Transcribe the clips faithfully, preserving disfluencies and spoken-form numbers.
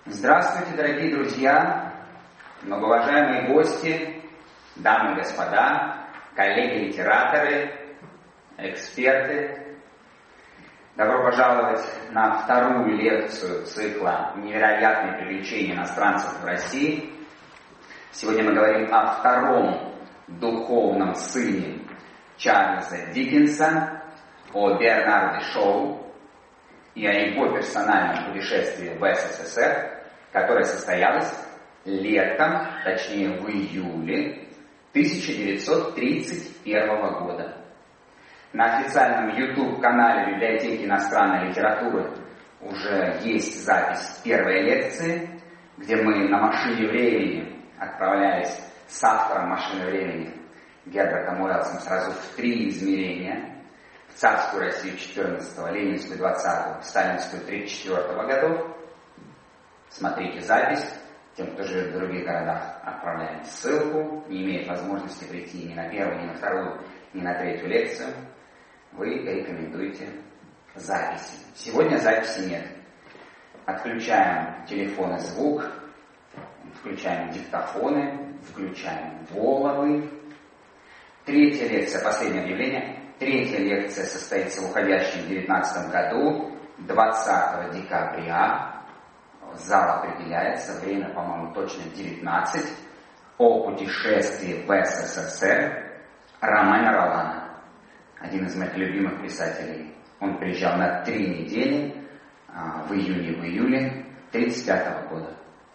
Здравствуйте, дорогие друзья, многоуважаемые гости, дамы и господа, коллеги-литераторы, эксперты. Добро пожаловать на вторую лекцию цикла «Невероятное привлечение иностранцев в России». Сегодня мы говорим о втором духовном сыне Чарльза Диккенса, о Бернарде Шоу и о его персональном путешествии в СССР, которое состоялось летом, точнее в июле тысяча девятьсот тридцать первого года. На официальном YouTube-канале Библиотеки иностранной литературы уже есть запись первой лекции, где мы на машине времени отправлялись с автором «Машины времени» Гербертом Уэллсом сразу в три измерения: в царскую Россию четырнадцатого, ленинскую двадцатого, сталинскую тридцать четвёртого годов. Смотрите запись. Тем, кто живет в других городах, отправляем ссылку. Не имеет возможности прийти ни на первую, ни на вторую, ни на третью лекцию, вы рекомендуете записи. Сегодня записи нет. Отключаем телефон и звук, включаем диктофоны, включаем головы. Третья лекция, последнее объявление. Третья лекция состоится в уходящем девятнадцатом году, двадцатого декабря. Зал определяется, время, по-моему, точно девятнадцать. О путешествии в СССР Ромена Ролана, один из моих любимых писателей. Он приезжал на три недели в июне, в июле тридцать пятого года.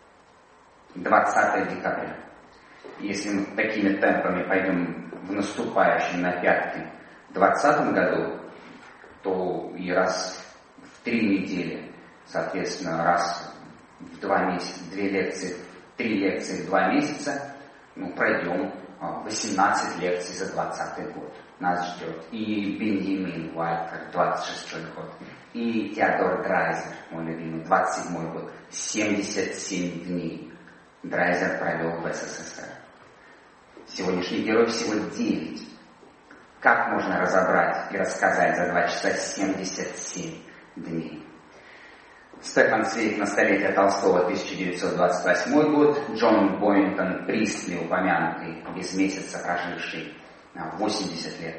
двадцатого декабря. Если мы такими темпами пойдем в наступающем на пятки в двадцатом году, то и раз в три недели, соответственно, раз в два месяца, две лекции, три лекции в два месяца, ну, пройдем восемнадцать лекций за двадцатый год. Нас ждет и Беньямин Вальтер, двадцать шестой год, и Теодор Драйзер, мой любимый, двадцать седьмой год, семьдесят семь дней Драйзер провел в СССР. Сегодняшний герой всего девять. Как можно разобрать и рассказать за два часа семьдесят семь дней? Стефан Цвейг на столетие Толстого, тысяча девятьсот двадцать восьмой год. Джон Бойнгтон Пристли, упомянутый, без месяца проживший восемьдесят лет.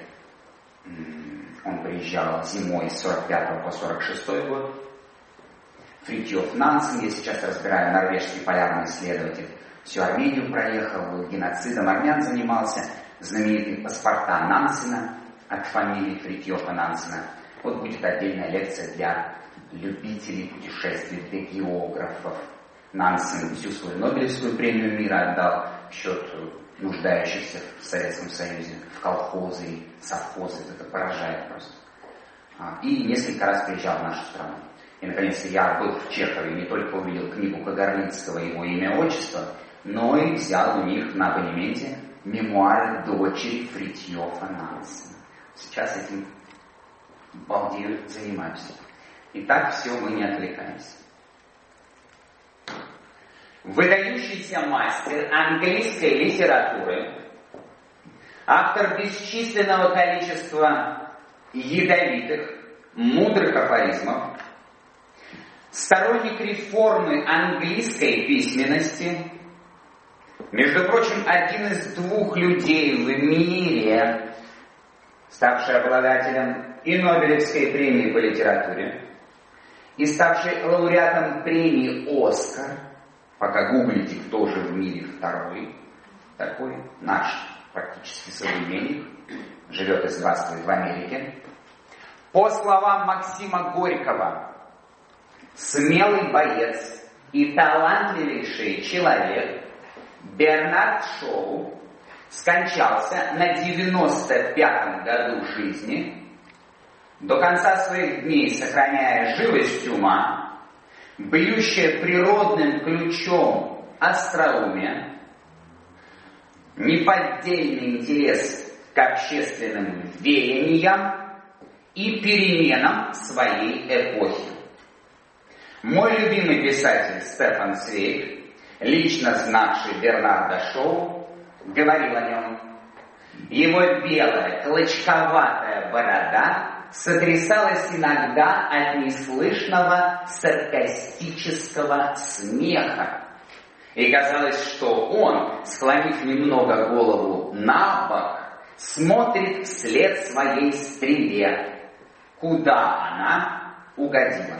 Он приезжал зимой с сорок пятого по сорок шестой год. Фритьёф Нансен, я сейчас разбираю, норвежский полярный исследователь, всю Армению проехал, геноцидом армян занимался, знаменитые паспорта Нансена от фамилии Фритьёфа Нансена. Вот будет отдельная лекция для любителей путешествий, для географов. Нансен всю свою Нобелевскую премию мира отдал в счет нуждающихся в Советском Союзе, в колхозы и совхозы. Это поражает просто. И несколько раз приезжал в нашу страну. И, наконец, я был в Чехове, не только увидел книгу Кагарлицкого, его имя, отчество, но и взял у них на абонементе мемуары дочери Фритьёфа Нансена. Сейчас этим балдею занимаюсь. И так все, мы не отвлекаемся. Выдающийся мастер английской литературы, автор бесчисленного количества ядовитых, мудрых афоризмов, сторонник реформы английской письменности, между прочим, один из двух людей в мире, ставший обладателем и Нобелевской премии по литературе, и ставший лауреатом премии «Оскар», пока гуглите, кто же в мире второй, такой наш практически современник, живет и здравствует в Америке. По словам Максима Горького, смелый боец и талантливейший человек Бернард Шоу скончался на девяносто пятом году жизни, до конца своих дней сохраняя живость ума, бьющее природным ключом остроумие, неподдельный интерес к общественным веяниям и переменам своей эпохи. Мой любимый писатель Стефан Цвейг, лично знавший Бернарда Шоу, говорил о нем: его белая клочковатая борода сотрясалась иногда от неслышного саркастического смеха. И казалось, что он, склонив немного голову на бок, смотрит вслед своей стреле, куда она угодила.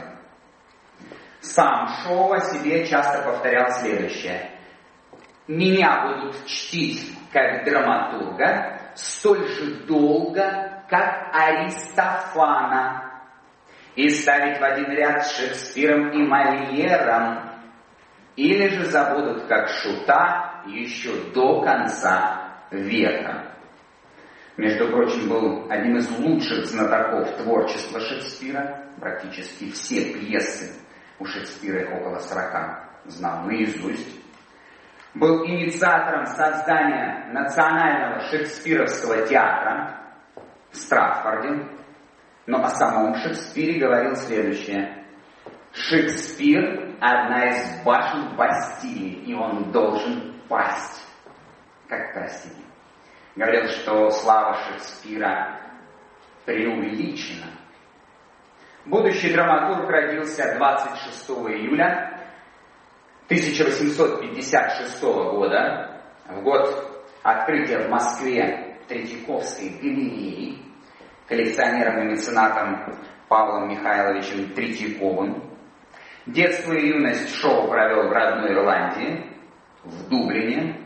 Сам Шоу о себе часто повторял следующее. «Меня будут чтить как драматурга столь же долго, как Аристофана, и ставить в один ряд с Шекспиром и Мольером, или же забудут как шута еще до конца века». Между прочим, был одним из лучших знатоков творчества Шекспира. Практически все пьесы у Шекспира, их около сорока, знал наизусть. Был инициатором создания Национального шекспировского театра в Стратфорде, но о самом Шекспире говорил следующее. Шекспир – одна из башен Бастилии, и он должен пасть, как простите. Говорил, что слава Шекспира преувеличена. Будущий драматург родился двадцать шестого июля тысяча восемьсот пятьдесят шестого года, в год открытия в Москве Третьяковской галереи коллекционером и меценатом Павлом Михайловичем Третьяковым. Детство и юность Шоу провел в родной Ирландии, в Дублине.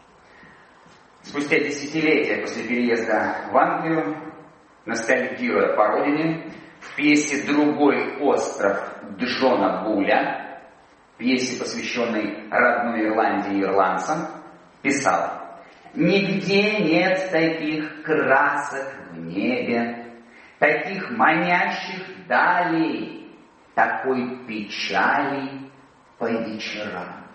Спустя десятилетия после переезда в Англию, ностальгируя по родине, в пьесе «Другой остров» Джона Буля, пьесе, посвященной родной Ирландии и ирландцам, писал: «Нигде нет таких красок в небе, таких манящих далей, такой печали по вечерам».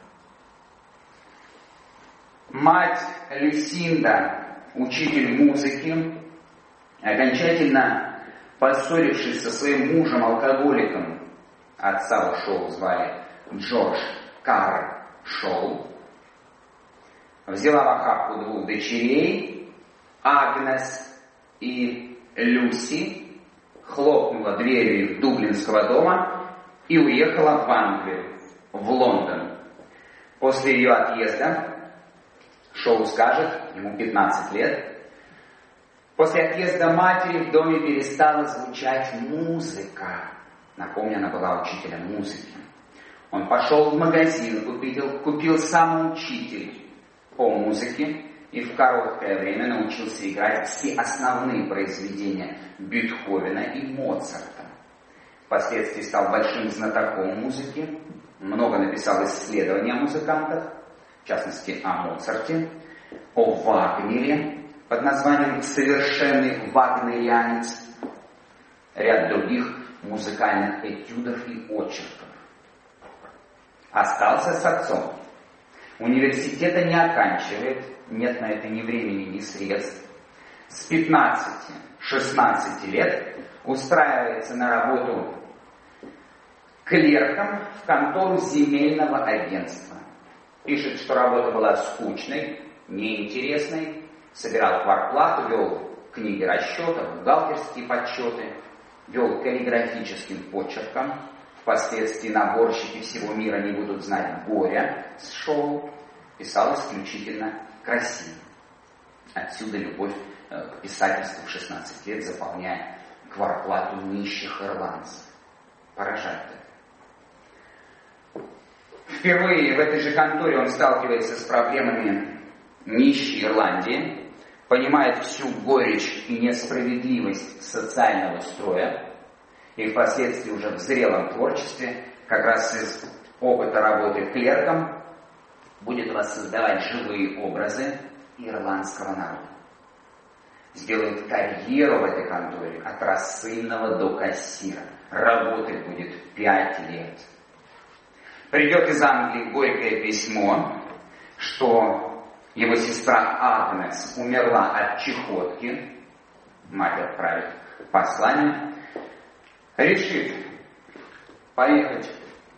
Мать Люсинда, учитель музыки, окончательно поссорившись со своим мужем-алкоголиком, отца у Шоу звали Джордж Карр Шоу, взяла в охапку двух дочерей, Агнес и Люси, хлопнула дверью дублинского дома и уехала в Англию, в Лондон. После ее отъезда, Шоу скажет, ему пятнадцать лет, после отъезда матери в доме перестала звучать музыка. Напомню, она была учителем музыки. Он пошел в магазин, купил, купил самоучитель по музыке и в короткое время научился играть все основные произведения Бетховена и Моцарта. Впоследствии стал большим знатоком музыки, много написал исследований о музыкантах, в частности о Моцарте, о Вагнере под названием «Совершенный вагнерианец», ряд других музыкальных этюдов и очерков. Остался с отцом. Университета не оканчивает, нет на это ни времени, ни средств. С пятнадцати-шестнадцати лет устраивается на работу клерком в контору земельного агентства. Пишет, что работа была скучной, неинтересной, собирал квартплату, вел книги расчетов, бухгалтерские подсчеты, вел каллиграфическим почерком. Впоследствии наборщики всего мира не будут знать горя с Шоу. Писал исключительно красиво. Отсюда любовь к писательству в шестнадцать лет, заполняя квартплату нищих ирландцев. Поражает это. Впервые в этой же конторе он сталкивается с проблемами нищей Ирландии, понимает всю горечь и несправедливость социального строя, и впоследствии уже в зрелом творчестве, как раз из опыта работы клерком, будет воссоздавать живые образы ирландского народа. Сделает карьеру в этой конторе от рассыльного до кассира. Работать будет пять лет. Придет из Англии горькое письмо, что его сестра Агнес умерла от чехотки. Мать отправит послание. Решит поехать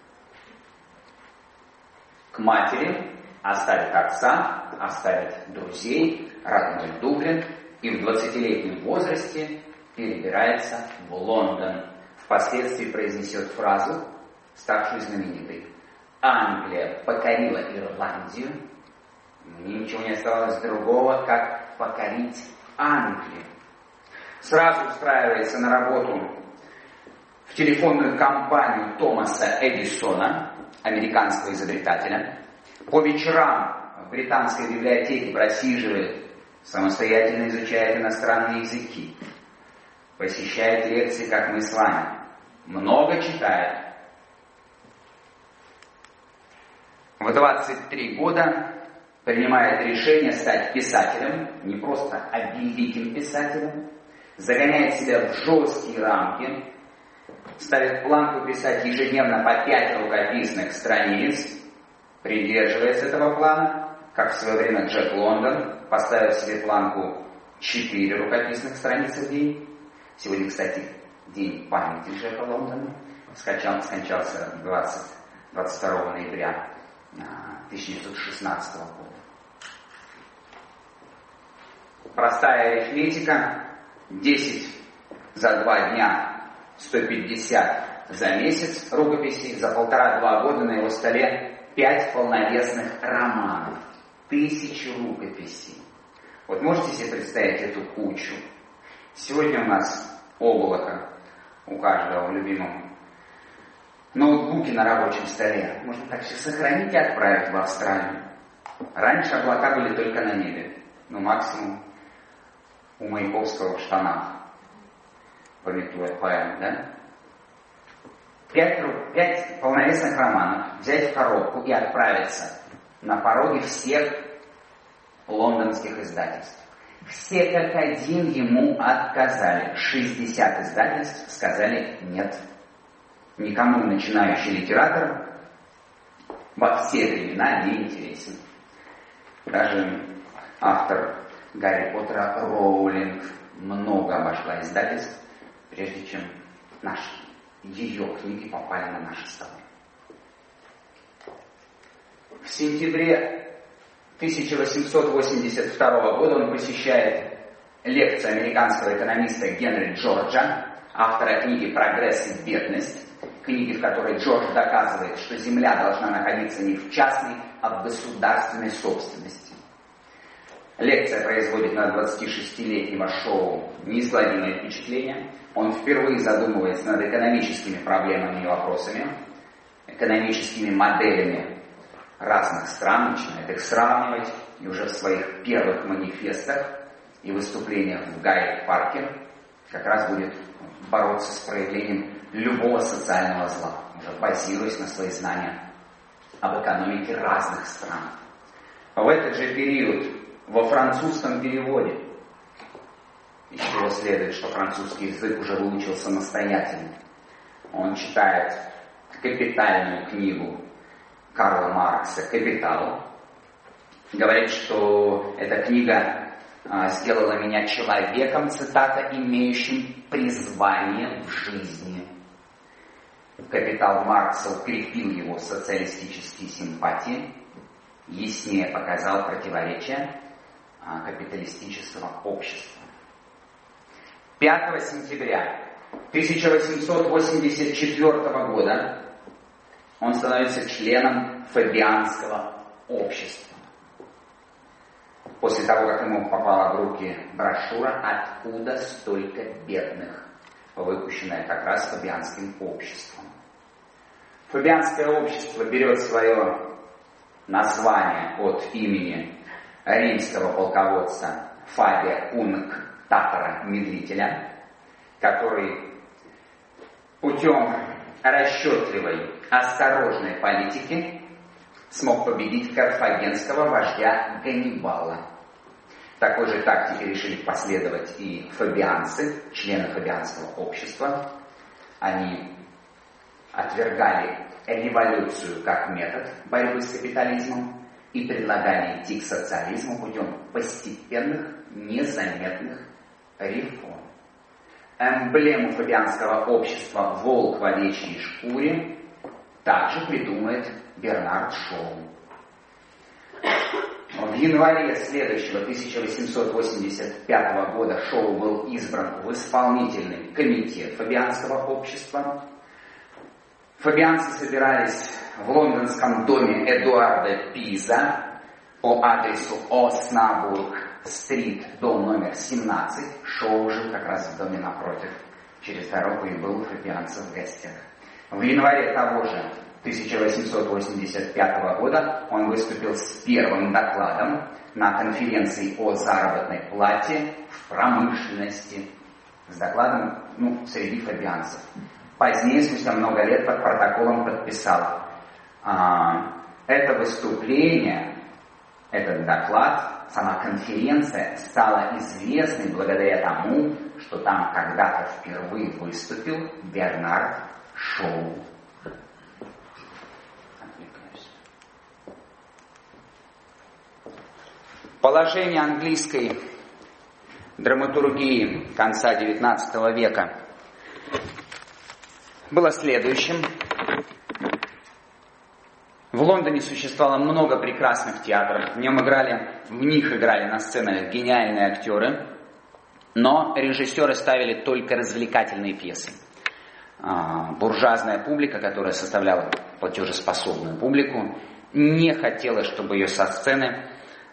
к матери, оставит отца, оставит друзей, родной Дублин, и в двадцатилетнем возрасте перебирается в Лондон. Впоследствии произнесет фразу, ставшую знаменитой. Англия покорила Ирландию. Мне ничего не оставалось другого, как покорить Англию. Сразу устраивается на работу в телефонную компанию Томаса Эдисона, американского изобретателя. По вечерам в британской библиотеке просиживает, самостоятельно изучает иностранные языки, посещает лекции, как мы с вами, много читает. В двадцать три года принимает решение стать писателем, не просто а великим писателем, загоняет себя в жесткие рамки, ставит планку писать ежедневно по пять рукописных страниц, придерживается этого плана, как в свое время Джек Лондон поставил себе планку четыре рукописных страницы в день. Сегодня, кстати, день памяти Джека Лондона. Скончался, скончался двадцать, двадцать второго ноября тысяча девятьсот шестнадцатого года. Простая арифметика. десять за два дня, сто пятьдесят за месяц рукописей, за полтора-два года на его столе пять полновесных романов, тысячи рукописей. Вот можете себе представить эту кучу? Сегодня у нас облако у каждого в любимом ноутбуке на рабочем столе. Можно так все сохранить и отправить в Австралию. Раньше облака были только на небе, но максимум у Маяковского в штанах, пометуя поэму, да? Пять, пять полновесных романов взять в коробку и отправиться на пороге всех лондонских издательств. Все как один ему отказали. шестьдесят издательств сказали нет. Никому начинающий литератор во все времена не интересен. Даже автор Гарри Поттера Роулинг много обошла издательств, прежде чем наши, ее книги попали на наши столы. В сентябре тысяча восемьсот восемьдесят второго года он посещает лекцию американского экономиста Генри Джорджа, автора книги «Прогресс и бедность», книги, в которой Джордж доказывает, что земля должна находиться не в частной, а в государственной собственности. Лекция производит на двадцатишестилетнего шоу неизгладимое впечатление. Он впервые задумывается над экономическими проблемами и вопросами, экономическими моделями разных стран, начинает их сравнивать, и уже в своих первых манифестах и выступлениях в Гайд-парке как раз будет бороться с проявлением любого социального зла, уже базируясь на своих знаниях об экономике разных стран. В этот же период во французском переводе, из чего следует, что французский язык уже выучил самостоятельно, он читает капитальную книгу Карла Маркса «Капитал», говорит, что эта книга а, сделала меня человеком, цитата, имеющим призвание в жизни. «Капитал» Маркса укрепил его социалистические симпатии, яснее показал противоречия а, капиталистического общества. пятого сентября тысяча восемьсот восемьдесят четвёртого года он становится членом Фабианского общества. После того, как ему попала в руки брошюра «Откуда столько бедных?», выпущенная как раз Фабианским обществом. Фабианское общество берет свое название от имени римского полководца Фабия Унктатора Медлителя, который путем расчетливой, осторожной политики смог победить карфагенского вождя Ганнибала. Такой же тактике решили последовать и фабианцы, члены Фабианского общества. Они отвергали революцию как метод борьбы с капитализмом и предлагали идти к социализму путем постепенных, незаметных реформ. Эмблему Фабианского общества «Волк в овечьей шкуре» также придумает Бернард Шоу. В январе следующего тысяча восемьсот восемьдесят пятого года Шоу был избран в исполнительный комитет Фабианского общества. Фабианцы собирались в лондонском доме Эдуарда Пиза по адресу Оснабург-стрит, дом номер семнадцать. Шоу жил как раз в доме напротив, через дорогу, и был у фабианцев в гостях. В январе того же тысяча восемьсот восемьдесят пятого года он выступил с первым докладом на конференции о заработной плате в промышленности. С докладом, ну, среди фабианцев. Позднее, спустя много лет, под протоколом подписал а, это выступление, этот доклад, сама конференция стала известной благодаря тому, что там когда-то впервые выступил Бернард Шоу. Положение английской драматургии конца девятнадцатого века было следующим. В Лондоне существовало много прекрасных театров, в нем играли, в них играли на сценах гениальные актеры, но режиссеры ставили только развлекательные пьесы. Буржуазная публика, которая составляла платежеспособную публику, не хотела, чтобы ее со сцены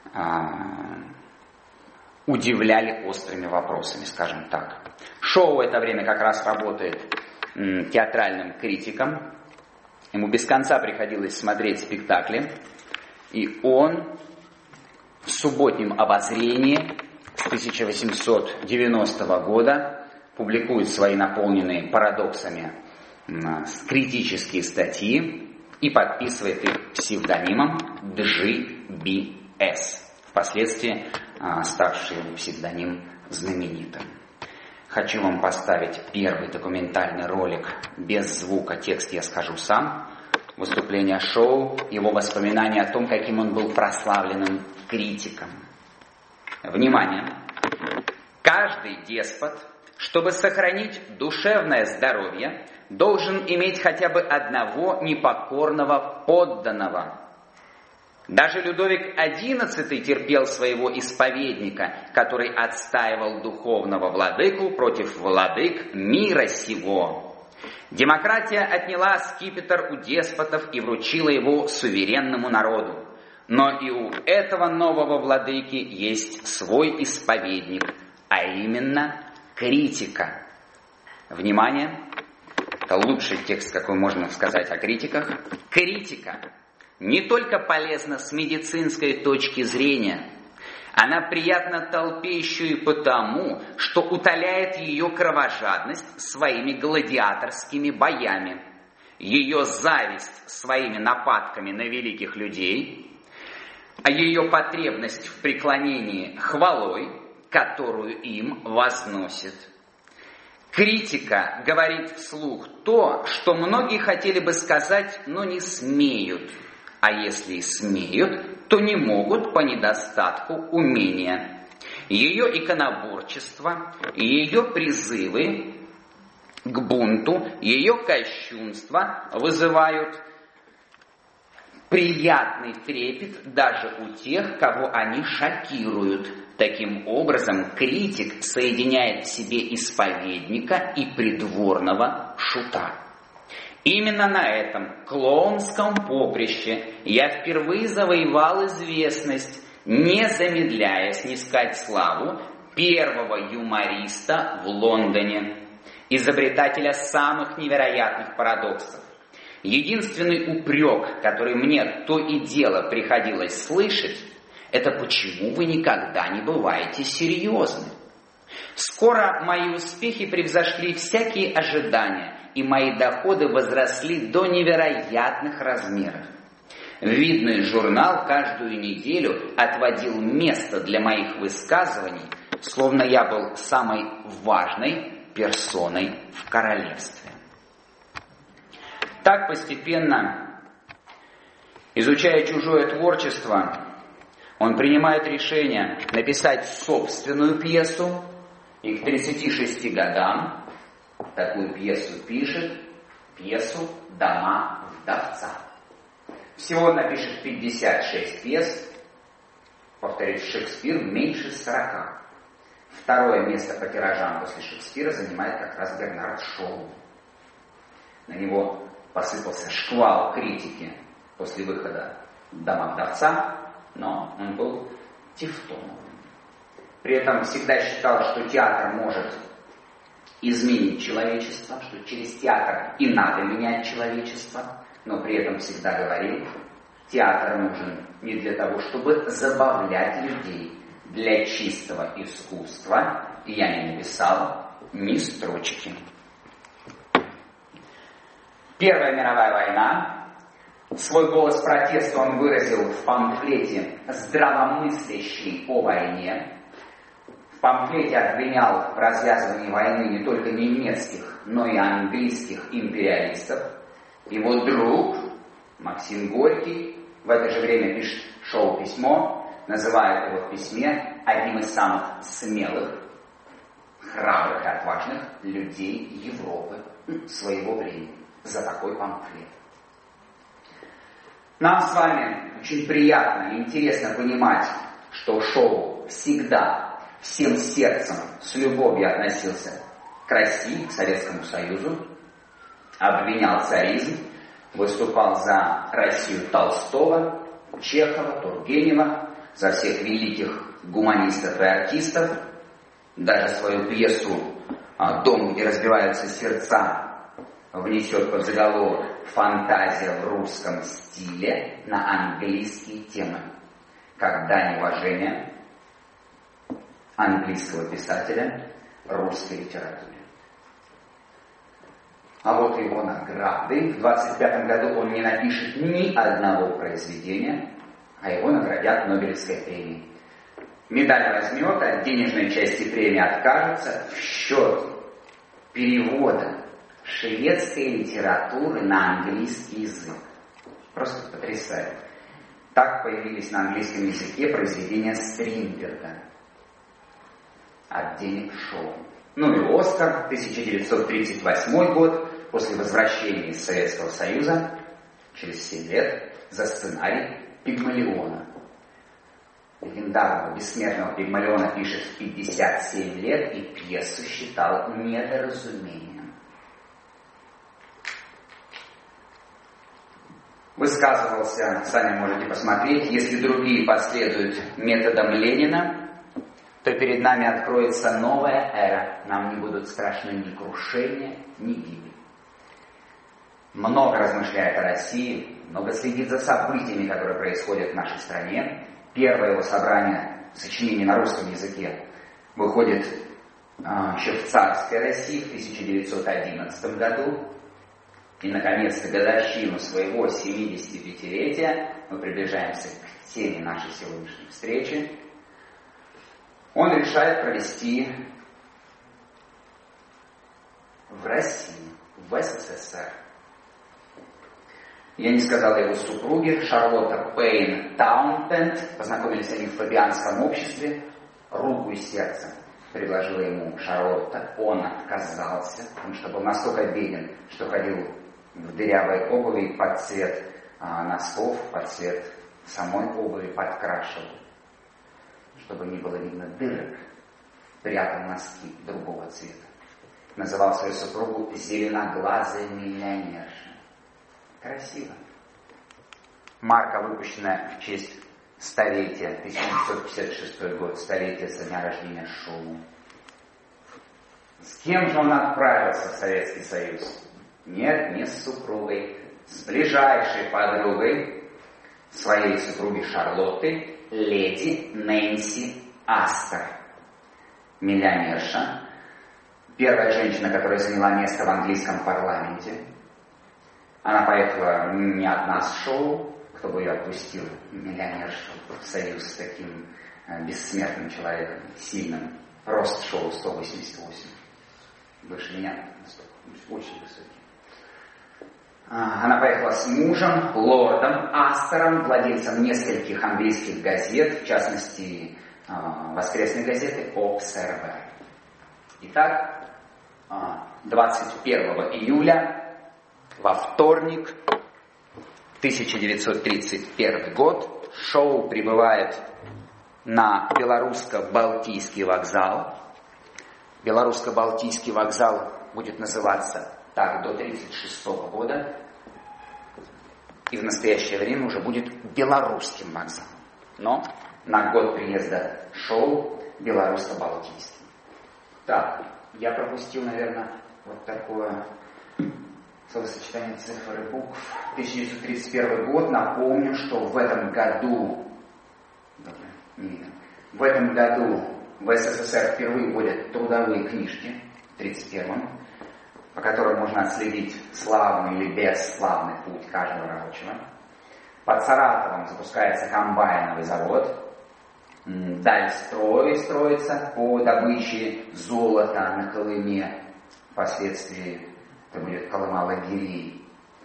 удивляли острыми вопросами, скажем так. Шоу в это время как раз работает м, театральным критиком. Ему без конца приходилось смотреть спектакли. И он в субботнем обозрении с тысяча восемьсот девяностого года публикует свои наполненные парадоксами м, критические статьи и подписывает их псевдонимом джи би эс. Впоследствии а, ставший псевдоним знаменитым. Хочу вам поставить первый документальный ролик без звука, текст я скажу сам. Выступление Шоу, его воспоминания о том, каким он был прославленным критиком. Внимание! Каждый деспот, чтобы сохранить душевное здоровье, должен иметь хотя бы одного непокорного подданного. Даже Людовик одиннадцатый терпел своего исповедника, который отстаивал духовного владыку против владык мира сего. Демократия отняла скипетр у деспотов и вручила его суверенному народу. Но и у этого нового владыки есть свой исповедник, а именно критика. Внимание! Это лучший текст, какой можно сказать о критиках. Критика не только полезна с медицинской точки зрения, она приятна толпе еще и потому, что утоляет ее кровожадность своими гладиаторскими боями, ее зависть своими нападками на великих людей, а ее потребность в преклонении хвалой, которую им возносит. Критика говорит вслух то, что многие хотели бы сказать, но не смеют. А если и смеют, то не могут по недостатку умения. Ее иконоборчество, ее призывы к бунту, ее кощунство вызывают приятный трепет даже у тех, кого они шокируют. Таким образом, критик соединяет в себе исповедника и придворного шута. Именно на этом клоунском поприще я впервые завоевал известность, не замедляя снискать славу первого юмориста в Лондоне, изобретателя самых невероятных парадоксов. Единственный упрек, который мне то и дело приходилось слышать, это почему вы никогда не бываете серьезны. Скоро мои успехи превзошли всякие ожидания, и мои доходы возросли до невероятных размеров. Видный журнал каждую неделю отводил место для моих высказываний, словно я был самой важной персоной в королевстве. Так постепенно, изучая чужое творчество, он принимает решение написать собственную пьесу, и к тридцати шести годам такую пьесу пишет, пьесу «Дома вдовца». Всего он напишет пятьдесят шесть пьес, Повторюсь, Шекспир меньше сорока. Второе место по тиражам после Шекспира занимает как раз Бернард Шоу. На него посыпался шквал критики после выхода «Дома вдовца», но он был тевтоновым. При этом всегда считал, что театр может изменить человечество, что через театр и надо менять человечество, но при этом всегда говорил, театр нужен не для того, чтобы забавлять людей, для чистого искусства, и я не написал ни строчки. Первая мировая война. Свой голос протеста он выразил в памфлете «Здравомыслящий о войне». В памфлете обвинял в развязывании войны не только немецких, но и английских империалистов. Его друг Максим Горький в это же время пишет Шоу письмо, называет его в письме одним из самых смелых, храбрых и отважных людей Европы своего времени за такой памфлет. Нам с вами очень приятно и интересно понимать, что Шоу всегда всем сердцем с любовью относился к России, к Советскому Союзу, обвинял царизм, выступал за Россию Толстого, Чехова, Тургенева, за всех великих гуманистов и артистов, даже свою пьесу «Дом, где разбиваются сердца» внесет под заголовок «Фантазия в русском стиле» на английские темы, как дань уважения английского писателя русской литературе. А вот его награды. В двадцать пятом году он не напишет ни одного произведения, а его наградят Нобелевской премией. Медаль возьмет, от денежной части премии откажется в счет перевода шведской литературы на английский язык. Просто потрясает. Так появились на английском языке произведения Стринберга «От денег Шоу». Ну и Оскар, тысяча девятьсот тридцать восьмой год, после возвращения из Советского Союза, через семь лет, за сценарий «Пигмалиона». Легендарного бессмертного Пигмалиона пишет в пятьдесят семь лет и пьесу считал недоразумением. Высказывался, сами можете посмотреть, если другие последуют методам Ленина, то перед нами откроется новая эра. Нам не будут страшны ни крушения, ни гибель. Много размышляет о России, много следит за событиями, которые происходят в нашей стране. Первое его собрание сочинений на русском языке выходит а, еще в царской России в тысяча девятьсот одиннадцатом году. И, наконец-то, годовщину своего семидесятипятилетия мы приближаемся к теме нашей сегодняшней встречи. Он решает провести в России, в СССР. Я не сказал его супруге, Шарлотта Пейн Таунтенд. Познакомились они в Фабианском обществе. Руку и сердце предложила ему Шарлотта. Он отказался, потому что был настолько беден, что ходил в дырявой обуви под цвет а, носков, под цвет самой обуви подкрашивал, чтобы не было видно дырок, прятал носки другого цвета. Называл свою супругу «зеленоглазая миллионерша». Красиво. Марка, выпущенная в честь столетия, тысяча девятьсот пятьдесят шестой год, столетия со дня рождения Шоу. С кем же он отправился в Советский Союз? Нет, не с супругой, с ближайшей подругой своей супруги Шарлотты, леди Нэнси Астер, миллионерша, первая женщина, которая заняла место в английском парламенте. Она поехала не одна с Шоу, кто бы ее отпустил, миллионершу, в союз с таким э, бессмертным человеком, сильным. Рост Шоу сто восемьдесят восемь. Выше меня, очень высокий. Она поехала с мужем, лордом Астером, владельцем нескольких английских газет, в частности, воскресной газеты «Обсервер». Итак, двадцать первого июля, во вторник, тысяча девятьсот тридцать первый год, Шоу прибывает на Белорусско-Балтийский вокзал. Белорусско-Балтийский вокзал будет называться так до тридцать шестого года. И в настоящее время уже будет белорусским вокзалом. Но на год приезда шоу Белорусско-Балтийский. Так, я пропустил, наверное, вот такое словосочетание цифр и букв. тысяча девятьсот тридцать первый год. Напомню, что в этом году, не видно, в этом году в СССР впервые вводят трудовые книжки, в тридцать первом, по которым можно отследить славный или бесславный путь каждого рабочего. Под Саратовом запускается комбайновый завод. Дальстрой строится по добыче золота на Колыме. Впоследствии это будет Колыма-Лагерей.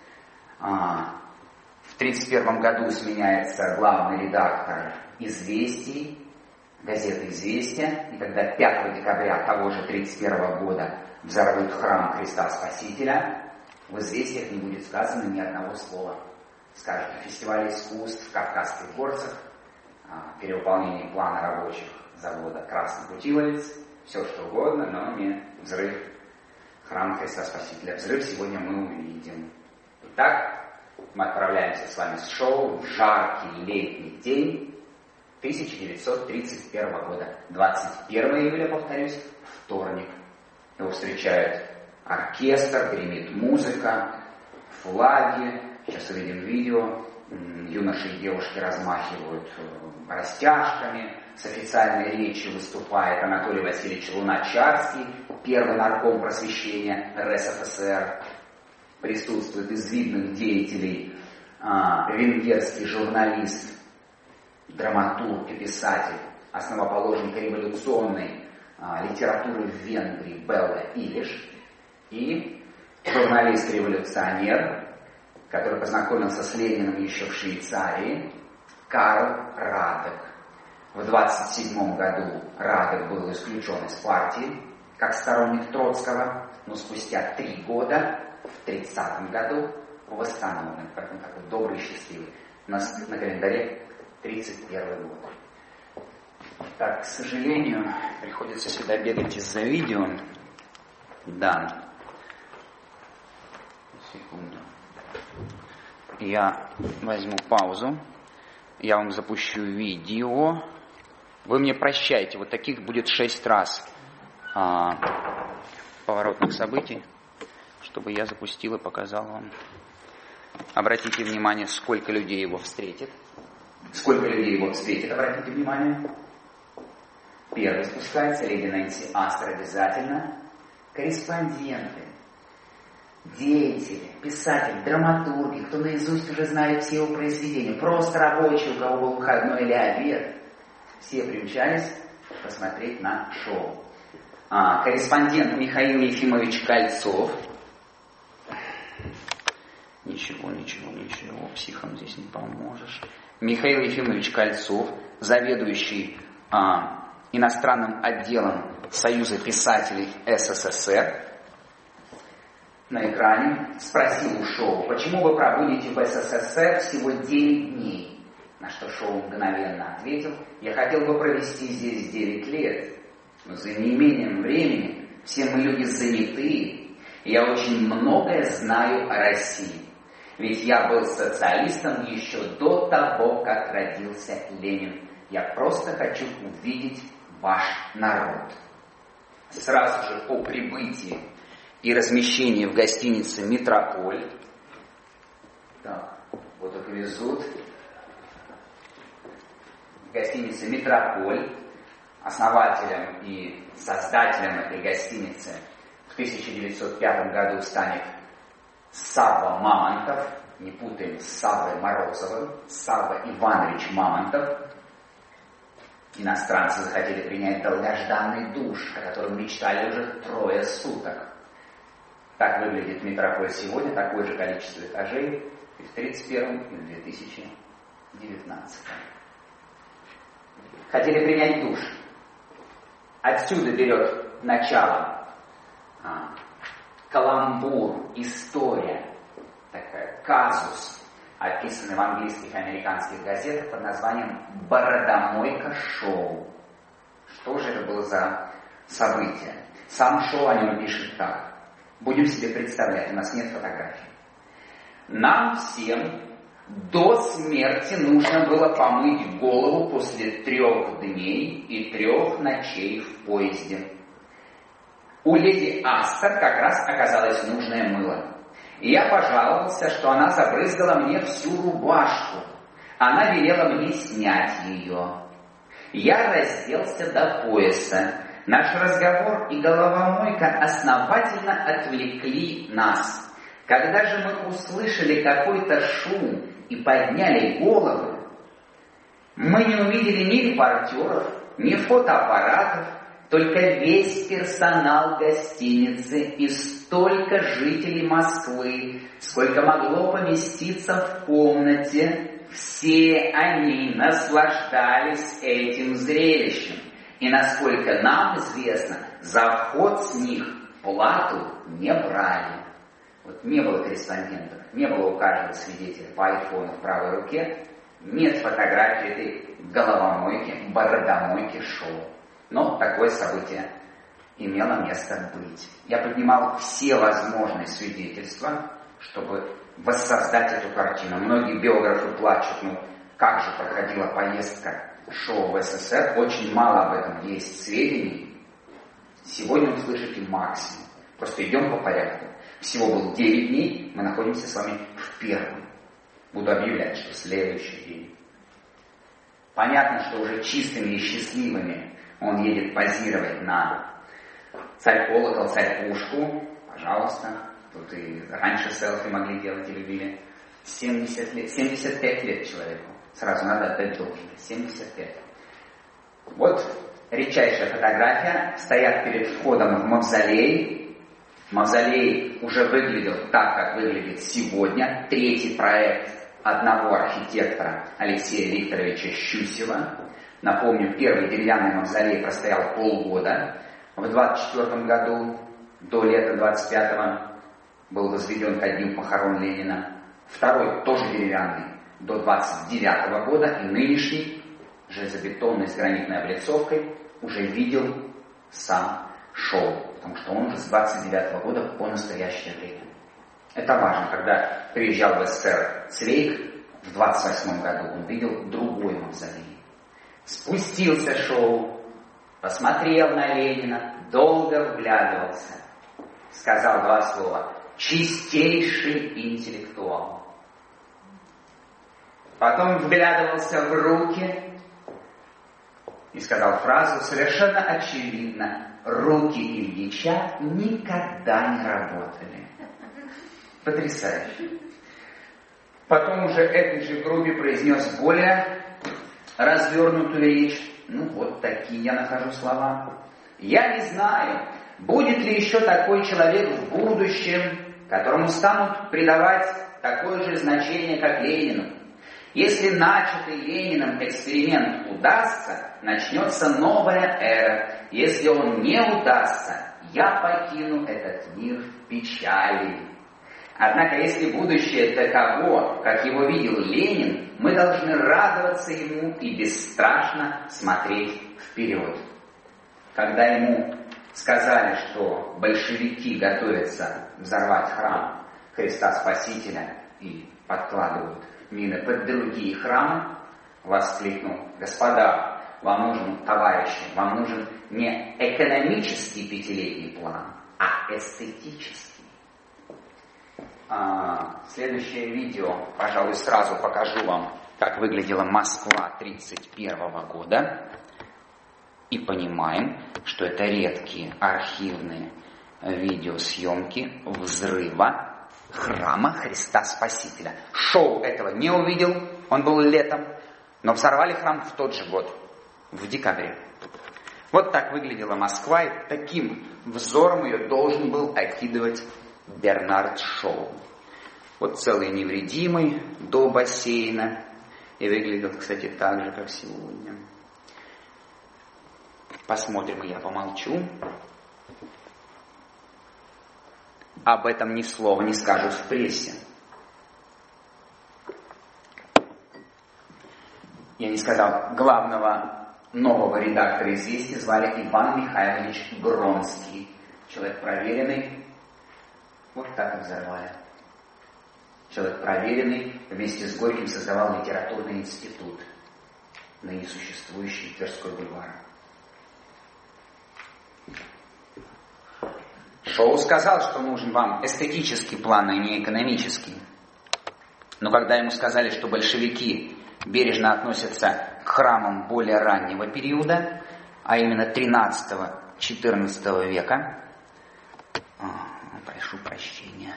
А, в тридцать первом году сменяется главный редактор «Известий», газеты «Известия». И когда пятого декабря того же тридцать первого года взорвут храм Христа Спасителя, в «Известиях» не будет сказано ни одного слова. Скажут о фестивале искусств в Кавказских горцах, перевыполнении плана рабочих завода «Красный Путиловец», все что угодно, но не взрыв храма Христа Спасителя. Взрыв сегодня мы увидим. Итак, мы отправляемся с вами с шоу в жаркий летний день тысяча девятьсот тридцать первого года. двадцать первого июля, повторюсь, вторник. Его встречает оркестр, гремит музыка, флаги. Сейчас увидим видео. Юноши и девушки размахивают растяжками. С официальной речью выступает Анатолий Васильевич Луначарский, первый нарком просвещения эр эс эф эс эр. Присутствует из видных деятелей а, венгерский журналист, драматург и писатель, основоположник революционной а, литературы в Венгрии Белла Илиш и журналист-революционер, который познакомился с Лениным еще в Швейцарии, Карл Радек. В двадцать седьмом году Радек был исключен из партии как сторонник Троцкого, но спустя три года, в тридцатом году, восстановлен. Поэтому такой добрый и счастливый. У нас на календаре тридцать первый год. Так, к сожалению, приходится сюда бегать из-за видео. Да. Секунду. Я возьму паузу. Я вам запущу видео. Вы мне прощайте. Вот таких будет шесть раз а, поворотных событий, чтобы я запустил и показал вам. Обратите внимание, сколько людей его встретит. Сколько людей его встретит, обратите внимание. Первый спускается, леди Нэнси Астер обязательно. Корреспонденты, деятели, писатели, драматурги, кто наизусть уже знает все его произведения, просто рабочие, у кого был выходной или обед, все примчались посмотреть на шоу. А, корреспондент Михаил Ефимович Кольцов. Ничего, ничего, ничего, психам здесь не поможешь. Михаил Ефимович Кольцов, заведующий а, иностранным отделом Союза писателей эс эс эс эр, на экране спросил у шоу, почему вы пробудете в эс эс эс эр всего девять дней? На что шоу мгновенно ответил, я хотел бы провести здесь девять лет, но за неимением времени все мы люди занятые, и я очень многое знаю о России. Ведь я был социалистом еще до того, как родился Ленин. Я просто хочу увидеть ваш народ. Сразу же по прибытии и размещении в гостинице «Метрополь». Так, вот их везут. В гостинице «Метрополь», основателем и создателем этой гостиницы в тысяча девятьсот пятом году станет Савва Мамонтов, не путаем с Саввой Морозовым, Савва Иванович Мамонтов. Иностранцы захотели принять долгожданный душ, о котором мечтали уже трое суток. Так выглядит метрополь сегодня, такое же количество этажей и в тридцать первом, и в две тысячи девятнадцатом. Хотели принять душ. Отсюда берет начало а, каламбур, история, такая, казус описаны в английских и американских газетах под названием «Бородомойка шоу». Что же это было за событие? Сам Шоу о нем пишет так. Будем себе представлять, у нас нет фотографий. Нам всем до смерти нужно было помыть голову после трех дней и трех ночей в поезде. У леди Астер как раз оказалось нужное мыло. И я пожаловался, что она забрызгала мне всю рубашку. Она велела мне снять ее. Я разделся до пояса. Наш разговор и головомойка основательно отвлекли нас. Когда же мы услышали какой-то шум и подняли головы, мы не увидели ни репортеров, ни фотоаппаратов, только весь персонал гостиницы и столько жителей Москвы, сколько могло поместиться в комнате. Все они наслаждались этим зрелищем. И, насколько нам известно, за вход с них плату не брали. Вот не было корреспондентов, не было у каждого свидетеля по айфону в правой руке, нет фотографии этой головомойки, бородомойки шоу. Но такое событие имело место быть. Я поднимал все возможные свидетельства, чтобы воссоздать эту картину. Многие биографы плачут, ну как же проходила поездка шоу в СССР, очень мало об этом есть сведений. Сегодня услышите максимум. Просто идем по порядку. Всего было девять дней, мы находимся с вами в первом. Буду объявлять, что следующий день. Понятно, что уже чистыми и счастливыми он едет позировать на царь-колокол, царь-пушку. Пожалуйста. Тут и раньше селфи могли делать и любили. семьдесят лет, семьдесят пять лет человеку. Сразу надо отдать должное. семьдесят пять. Вот редчайшая фотография. Стоят перед входом в мавзолей. Мавзолей уже выглядел так, как выглядит сегодня. Третий проект одного архитектора Алексея Викторовича Щусева. Напомню, первый деревянный мавзолей простоял полгода. В двадцать четвёртом году, до лета двадцать пятого, был возведен ко дню похорон Ленина. Второй, тоже деревянный, до двадцать девятого года. И нынешний, железобетонный с гранитной облицовкой, уже видел сам Шоу. Потому что он уже с двадцать девятого года по настоящее время. Это важно. Когда приезжал в СССР Цвейк в двадцать восьмом году, он видел другой мавзолей. Спустился Шоу, посмотрел на Ленина, долго вглядывался. Сказал два слова: чистейший интеллектуал. Потом вглядывался в руки и сказал фразу совершенно очевидно: руки Ильича никогда не работали. Потрясающе. Потом уже этой же группе произнес более развернутую речь. Ну вот такие я нахожу слова. Я не знаю, будет ли еще такой человек в будущем, которому станут придавать такое же значение, как Ленину. Если начатый Лениным эксперимент удастся, начнется новая эра. Если он не удастся, я покину этот мир в печали. Однако, если будущее таково, как его видел Ленин, мы должны радоваться ему и бесстрашно смотреть вперед. Когда ему сказали, что большевики готовятся взорвать храм Христа Спасителя и подкладывают мины под другие храмы, воскликнул: господа, вам нужен, товарищи, вам нужен не экономический пятилетний план, а эстетический. А, следующее видео, пожалуй, сразу покажу вам, как выглядела Москва тридцать первого года. И понимаем, что это редкие архивные видеосъемки взрыва храма Христа Спасителя. Шоу этого не увидел, он был летом, но взорвали храм в тот же год, в декабре. Вот так выглядела Москва, и таким взором ее должен был окидывать Бернард Шоу. Вот целый невредимый до бассейна, и выглядел, кстати, так же, как сегодня. Посмотрим, и я помолчу. Об этом ни слова не скажут в прессе. я не сказал, главного нового редактора «Известий» звали Иван Михайлович Гронский. Человек проверенный, вот так и взорвали. Человек проверенный, вместе с Горьким создавал литературный институт, ныне существующий Тверской бульвар. Шоу сказал, что нужен вам эстетический план, а не экономический. Но когда ему сказали, что большевики бережно относятся к храмам более раннего периода, а именно тринадцатого-четырнадцатого века, о, прошу прощения,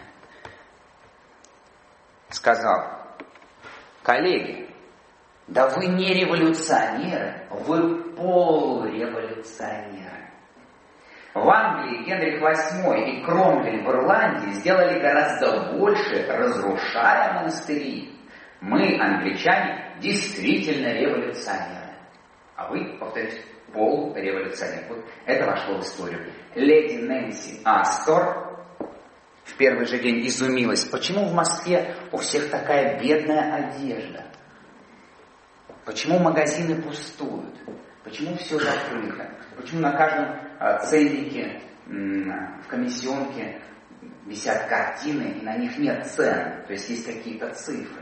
сказал: коллеги, да вы не революционеры, вы полуреволюционеры. В Англии Генрих восьмой и Кромвель в Ирландии сделали гораздо больше, разрушая монастыри. Мы, англичане, действительно революционеры. А вы, повторюсь, полуреволюционер. Вот это вошло в историю. Леди Нэнси Астор в первый же день изумилась, почему в Москве у всех такая бедная одежда? Почему магазины пустуют? Почему все закрыто? Почему на каждом ценнике в комиссионке висят картины, и на них нет цен, то есть есть какие-то цифры?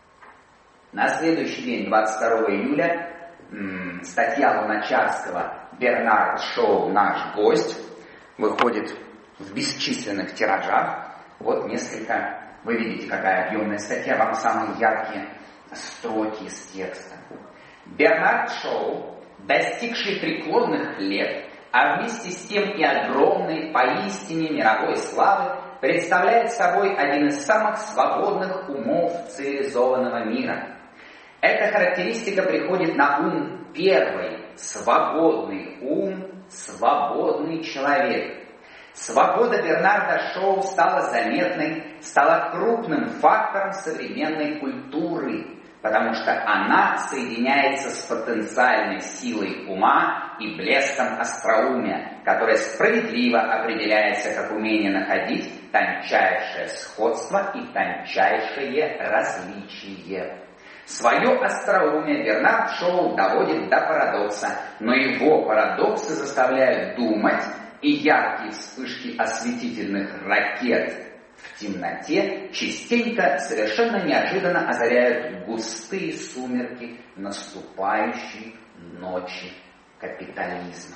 На следующий день, двадцать второго июля, статья Луначарского «Бернард Шоу. Наш гость» выходит в бесчисленных тиражах. Вот несколько, вы видите, какая объемная статья, вам самые яркие строки из текста. Бернард Шоу, достигший преклонных лет, а вместе с тем и огромной поистине мировой славы, представляет собой один из самых свободных умов цивилизованного мира. Эта характеристика приходит на ум первой: свободный ум, свободный человек. Свобода Бернарда Шоу стала заметной, стала крупным фактором современной культуры, потому что она соединяется с потенциальной силой ума и блеском остроумия, которое справедливо определяется как умение находить тончайшее сходство и тончайшее различие. Свое остроумие Бернард Шоу доводит до парадокса, но его парадоксы заставляют думать, и яркие вспышки осветительных ракет в темноте частенько совершенно неожиданно озаряют густые сумерки наступающей ночи капитализма.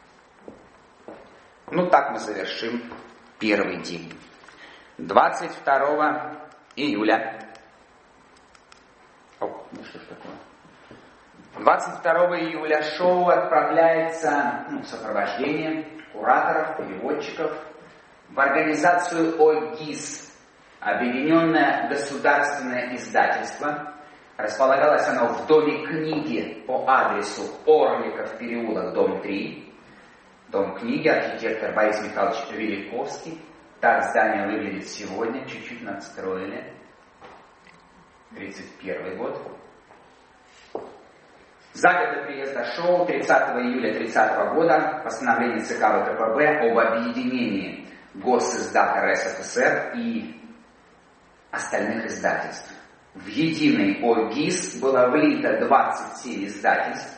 Ну так мы завершим первый день. двадцать второго июля. О, ну что ж такое? двадцать второго июля Шоу отправляется, ну, в сопровождении кураторов, переводчиков, в организацию ОГИС, Объединенное государственное издательство. Располагалось оно в Доме книги по адресу Орликов переулок, дом три. Дом книги, архитектор Борис Михайлович Великовский. Так здание выглядит сегодня, чуть-чуть надстроили. тридцать первый год. За год до приезда Шоу, тридцатого июля тридцатого года, постановление ЦК ВКПБ об объединении Госиздата РСФСР и остальных издательств. В единый ОГИС было влито двадцать семь издательств.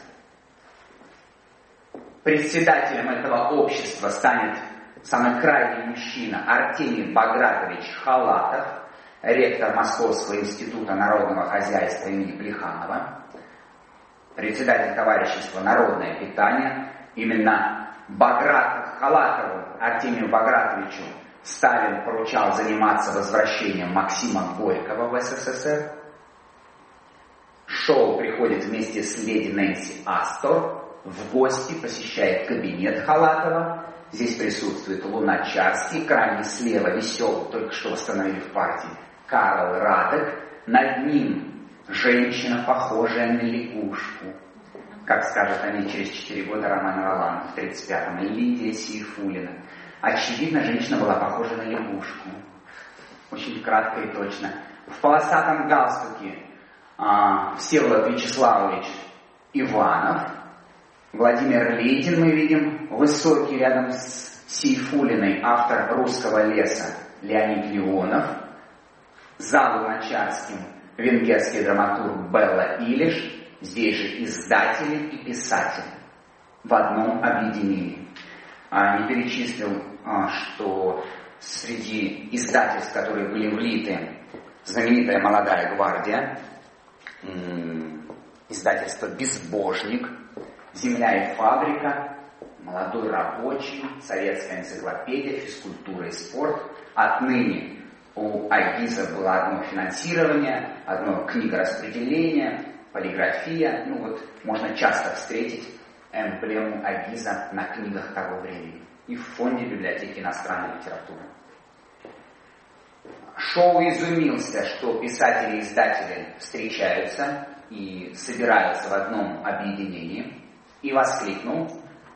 Председателем этого общества станет самый крайний мужчина Артемий Багратович Халатов, ректор Московского института народного хозяйства имени Плеханова, председатель товарищества «Народное питание». Именно Багратов, Халатову, Артемию Багратовичу Сталин поручал заниматься возвращением Максима Горького в СССР. Шоу приходит вместе с леди Нэнси Астор в гости, посещает кабинет Халатова. Здесь присутствует Луначарский, крайне слева веселый, только что восстановили в партии, Карл Радек. Над ним женщина, похожая на лягушку. Как скажет о ней через четыре года Роман Роланов в тридцать пятом, Лидия Сейфуллина. Очевидно, женщина была похожа на лягушку. Очень кратко и точно. В полосатом галстуке а, Всеволод Вячеславович Иванов. Владимир Ледин мы видим, высокий рядом с Сейфуллиной, автор «Русского леса» Леонид Леонов. За Луначарским венгерский драматург Белла Илиш. Здесь же издатели и писатели в одном объединении. А не перечислил, что среди издательств, которые были влиты, знаменитая «Молодая гвардия», издательство «Безбожник», «Земля и фабрика», «Молодой рабочий», «Советская энциклопедия», «Физкультура и спорт». Отныне у Айгиза было одно финансирование, одно книгораспределение, полиграфия. Ну вот можно часто встретить эмблему Айгиза на книгах того времени и в фонде библиотеки иностранной литературы. Шоу изумился, что писатели и издатели встречаются и собираются в одном объединении, и воскликнул: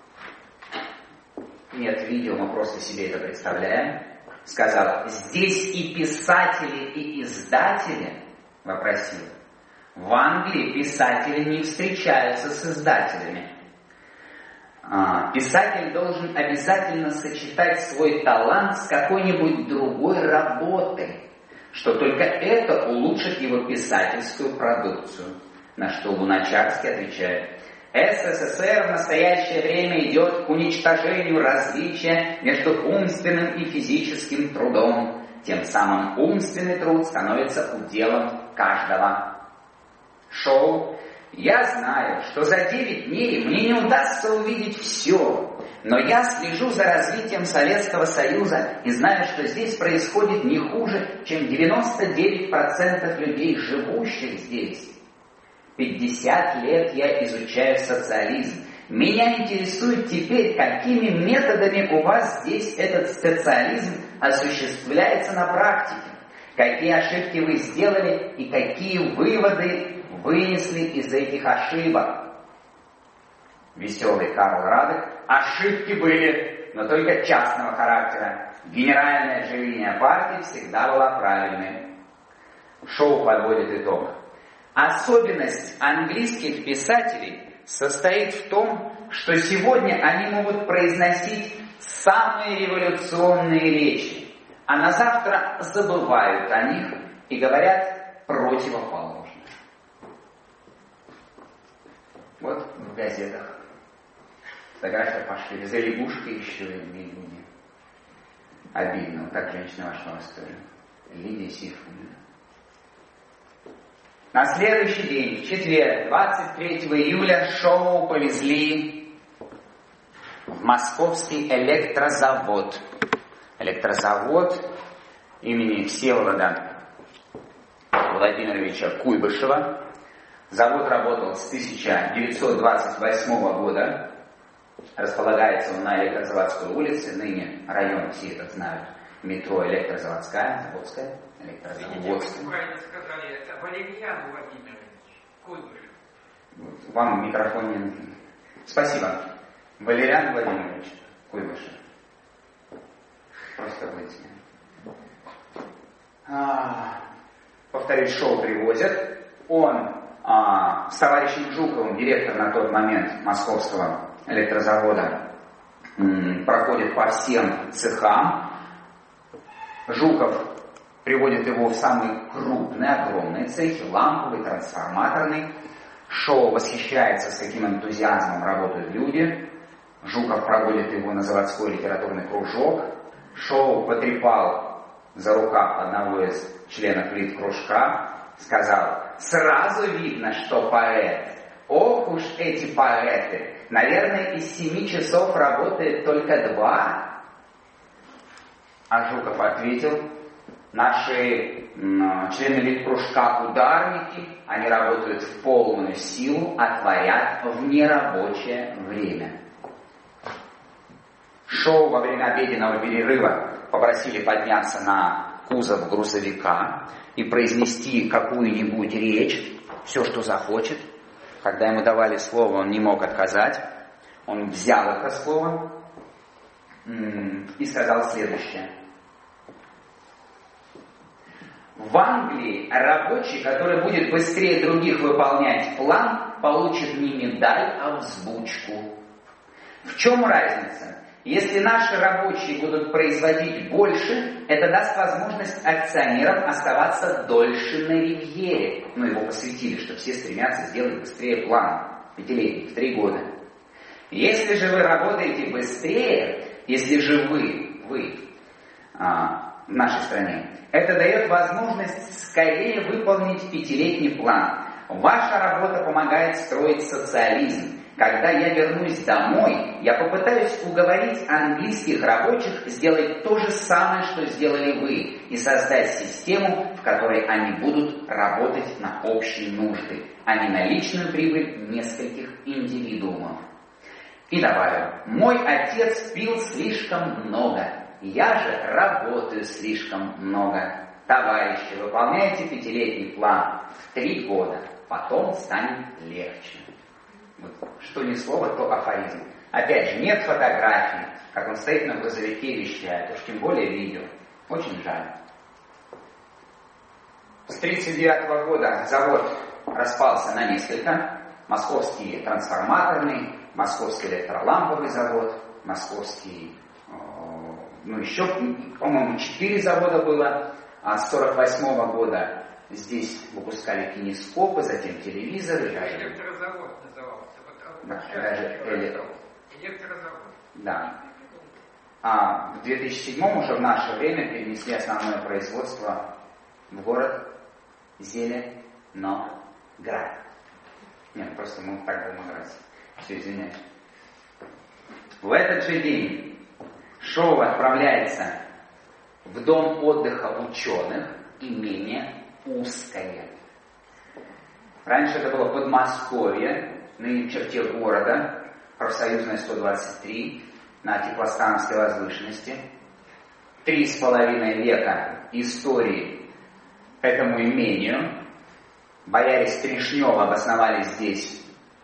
нет видео, мы просто себе это представляем. Сказал: здесь и писатели, и издатели, вопросил. В Англии писатели не встречаются с издателями. А, писатель должен обязательно сочетать свой талант с какой-нибудь другой работой, что только это улучшит его писательскую продукцию. На что Луначарский отвечает: СССР в настоящее время идет к уничтожению различия между умственным и физическим трудом. Тем самым умственный труд становится уделом каждого. Шоу: я знаю, что за девять дней мне не удастся увидеть все, но я слежу за развитием Советского Союза и знаю, что здесь происходит не хуже, чем девяносто девять процентов людей, живущих здесь. пятьдесят лет я изучаю социализм. Меня интересует теперь, какими методами у вас здесь этот социализм осуществляется на практике, какие ошибки вы сделали и какие выводы вынесли из этих ошибок. Веселый Карл Радек: ошибки были, но только частного характера. Генеральная же линия партии всегда была правильной. Шоу подводит итог. Особенность английских писателей состоит в том, что сегодня они могут произносить самые революционные речи, а на завтра забывают о них и говорят противоположное. Вот в газетах фотография пошли, за лягушкой еще и две люди. Обидно, вот так женщина вошла в историю. Лидия Сейфуллина. На следующий день, в четверг, двадцать третьего июля, Шоу повезли в московский электрозавод. Электрозавод имени Всеволода Владимировича Куйбышева. Завод работал с тысяча девятьсот двадцать восьмого года. Располагается он на Электрозаводской улице, ныне район все этот знают. Метро Электрозаводская, Заводская, Электрозаводская. Вы правильно сказали, это Валерьян Владимирович Куйбышев. Вот, вам микрофон не нужен. Спасибо. Валерьян Владимирович Куйбышев. Просто выясним. А, повторюсь, Шоу привозят. Он а, с товарищем Жуковым, директор на тот момент московского электрозавода, м, проходит по всем цехам. Жуков приводит его в самый крупный, огромный цех, ламповый, трансформаторный. Шоу восхищается, с каким энтузиазмом работают люди. Жуков проводит его на заводской литературный кружок. Шоу потрепал за рукав одного из членов литкружка, сказал: сразу видно, что поэт. Ох уж эти поэты. Наверное, из семи часов работает только два. А Жуков ответил: наши м, члены литкружка ударники, они работают в полную силу, а творят в нерабочее время. Шоу во время обеденного перерыва попросили подняться на кузов грузовика и произнести какую-нибудь речь, все, что захочет. Когда ему давали слово, он не мог отказать. Он взял это слово и сказал следующее. В Англии рабочий, который будет быстрее других выполнять план, получит не медаль, а взбучку. В чем разница? Если наши рабочие будут производить больше, это даст возможность акционерам оставаться дольше на ривьере. Ну, его посвятили. посвятили, что все стремятся сделать быстрее план, пятилетний, в три года. Если же вы работаете быстрее, если же вы, вы, а, в нашей стране, это дает возможность скорее выполнить пятилетний план. Ваша работа помогает строить социализм. Когда я вернусь домой, я попытаюсь уговорить английских рабочих сделать то же самое, что сделали вы, и создать систему, в которой они будут работать на общие нужды, а не на личную прибыль нескольких индивидуумов. И добавил: мой отец пил слишком много, я же работаю слишком много. Товарищи, выполняйте пятилетний план в три года, потом станет легче. Вот, что ни слово, то афоризм. Опять же, нет фотографий, как он стоит на грузовике и вещает, уж тем более видео. Очень жаль. С тридцать девятого года завод распался на несколько. Московский трансформаторный, Московский электроламповый завод, Московский, ну еще, по-моему, четыре завода было. А с сорок восьмого года здесь выпускали кинескопы, затем телевизоры. Даже... Электрозавод назывался. Вот, да, даже электро... Электрозавод. Да. А в две тысячи седьмом уже в наше время перенесли основное производство в город Зеленоград. Нет, просто мы так будем играть. Все, извиняюсь. В этот же день Шоу отправляется в дом отдыха ученых, имение Узкое. Раньше это было Подмосковье, ныне в черте города, профсоюзная сто двадцать три, на Теплостанской возвышенности. Три с половиной века истории этому имению. Бояре Стришнева обосновались здесь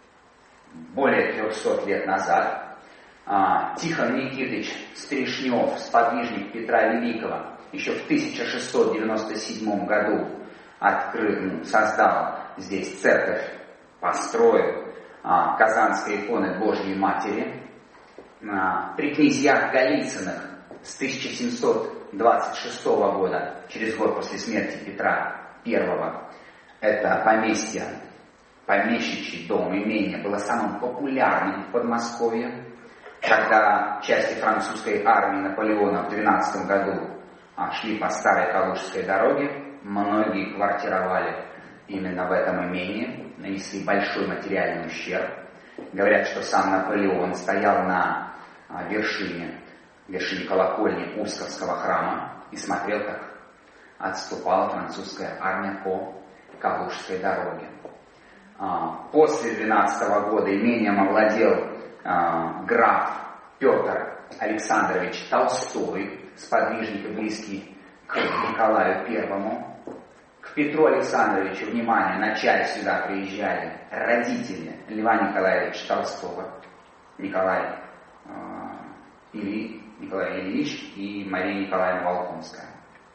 более трехсот лет назад. Тихон Никитыч Стришнев, сподвижник Петра Великого, еще в тысяча шестьсот девяносто седьмом году открыл, создал здесь церковь, построил а, Казанской иконы Божьей Матери. А, при князьях Голицыных с тысяча семьсот двадцать шестого года, через год после смерти Петра Первого, это поместье, помещичий дом, имение, было самым популярным в Подмосковье. Когда части французской армии Наполеона в двенадцатом году а, шли по старой Калужской дороге, многие квартировали именно в этом имении, нанесли большой материальный ущерб. Говорят, что сам Наполеон стоял на а, вершине, вершине колокольни Усковского храма и смотрел, как отступала французская армия по Калужской дороге. А, после двенадцатого года имением овладел граф Петр Александрович Толстой, сподвижник и близкий к Николаю Первому. К Петру Александровичу, внимание, вначале сюда приезжали родители Льва Николаевича Толстого, Николай, э, Ильи, Николай Ильич и Мария Николаевна Волконская.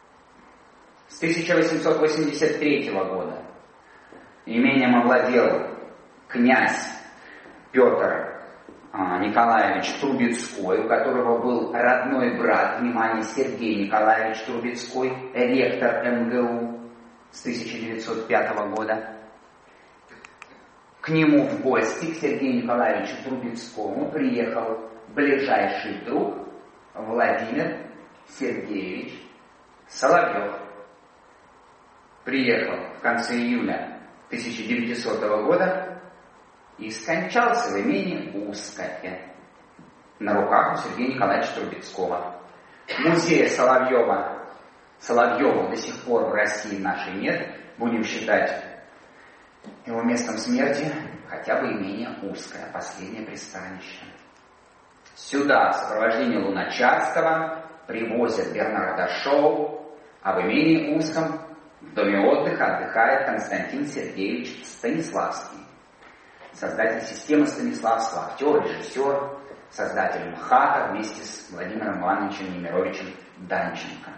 С тысяча восемьсот восемьдесят третьего года имением овладел князь Петр Николаевич Трубецкой, у которого был родной брат, внимание, Сергей Николаевич Трубецкой, ректор эм гэ у с тысяча девятьсот пятого года. К нему в гости, к Сергею Николаевичу Трубецкому, приехал ближайший друг Владимир Сергеевич Соловьев. Приехал в конце июля тысяча девятисотого года и скончался в имении Узкое на руках у Сергея Николаевича Трубецкого. Музея Соловьева, Соловьева до сих пор в России нашей нет. Будем считать его местом смерти хотя бы имение Узкое, последнее пристанище. Сюда в сопровождении Луначарского привозят Бернарда Шоу, а в имении Узком в доме отдыха отдыхает Константин Сергеевич Станиславский, создатель системы Станиславского, актер, режиссер, создатель МХАТа вместе с Владимиром Ивановичем Немировичем Данченко.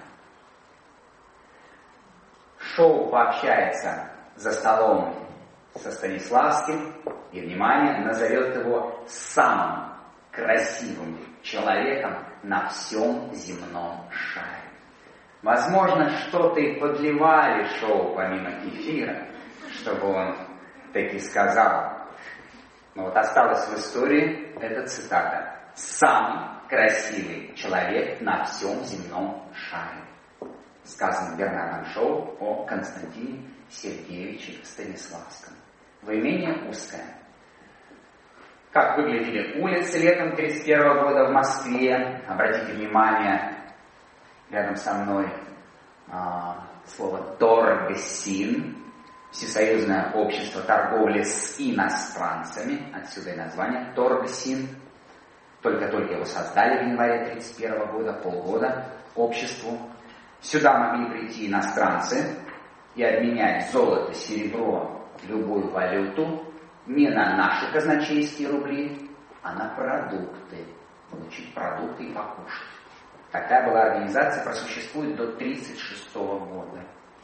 Шоу пообщается за столом со Станиславским и, внимание, назовет его самым красивым человеком на всем земном шаре. Возможно, что-то и подливали Шоу помимо кефира, чтобы он таки сказал. Но вот осталась в истории эта цитата. «Самый красивый человек на всем земном шаре». Сказано Бернардом Шоу о Константине Сергеевиче Станиславском. Выимение узкое. Как выглядели улицы летом тридцать первого года в Москве? Обратите внимание, рядом со мной а, слово «торгсин», Всесоюзное общество торговли с иностранцами, отсюда и название «торгсин». Только-только его создали в январе тридцать первого года, полгода обществу. Сюда могли прийти иностранцы и обменять золото, серебро, любую валюту не на наши казначейские рубли, а на продукты. Получить продукты и покушать. Такая была организация, просуществует до тридцать шестого года.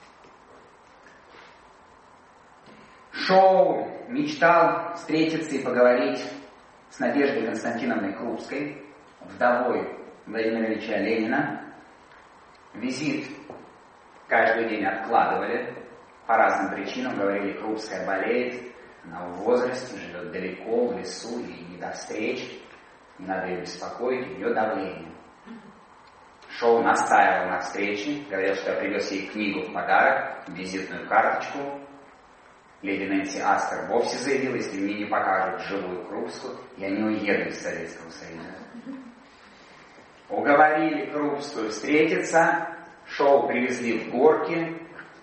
Шоу мечтал встретиться и поговорить с Надеждой Константиновной Крупской, вдовой Владимира Ильича Ленина. Визит каждый день откладывали по разным причинам. Говорили, Крупская болеет, она в возрасте, живет далеко, в лесу, ей не до встреч, не надо ее беспокоить, у нее давление. Шоу настаивал на встрече, говорил, что я привез ей книгу в подарок, визитную карточку. Леди Нэнси Астер вовсе заявила, если мне не покажут живую Крупскую, я не уеду из Советского Союза. Уговорили Крупскую встретиться, Шоу привезли в Горки.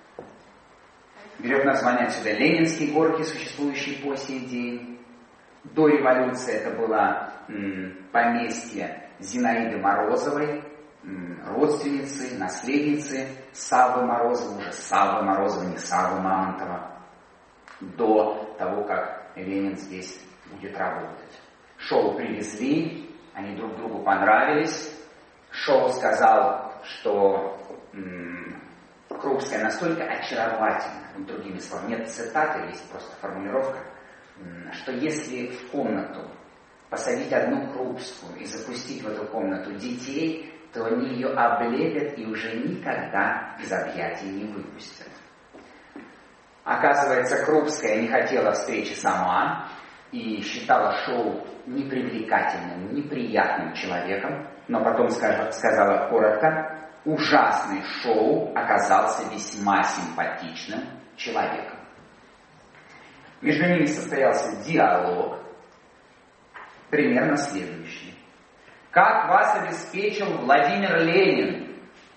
Берет название отсюда Ленинские Горки, существующие по сей день. До революции это было м, поместье Зинаиды Морозовой, м, родственницы, наследницы Саввы Морозовой, уже Саввы Морозовой, не Саввы Мамонтова, до того, как Ленин здесь будет работать. Шоу привезли, они друг другу понравились. Шоу сказал, что м, Крупская настолько очаровательна, другими словами, нет цитаты, есть просто формулировка, м, что если в комнату посадить одну Крупскую и запустить в эту комнату детей, то они ее облепят и уже никогда из объятий не выпустят. Оказывается, Крупская не хотела встречи сама и считала Шоу непривлекательным, неприятным человеком, но потом сказала коротко, ужасный Шоу оказался весьма симпатичным человеком. Между ними состоялся диалог, примерно следующий. Как вас обеспечил Владимир Ленин?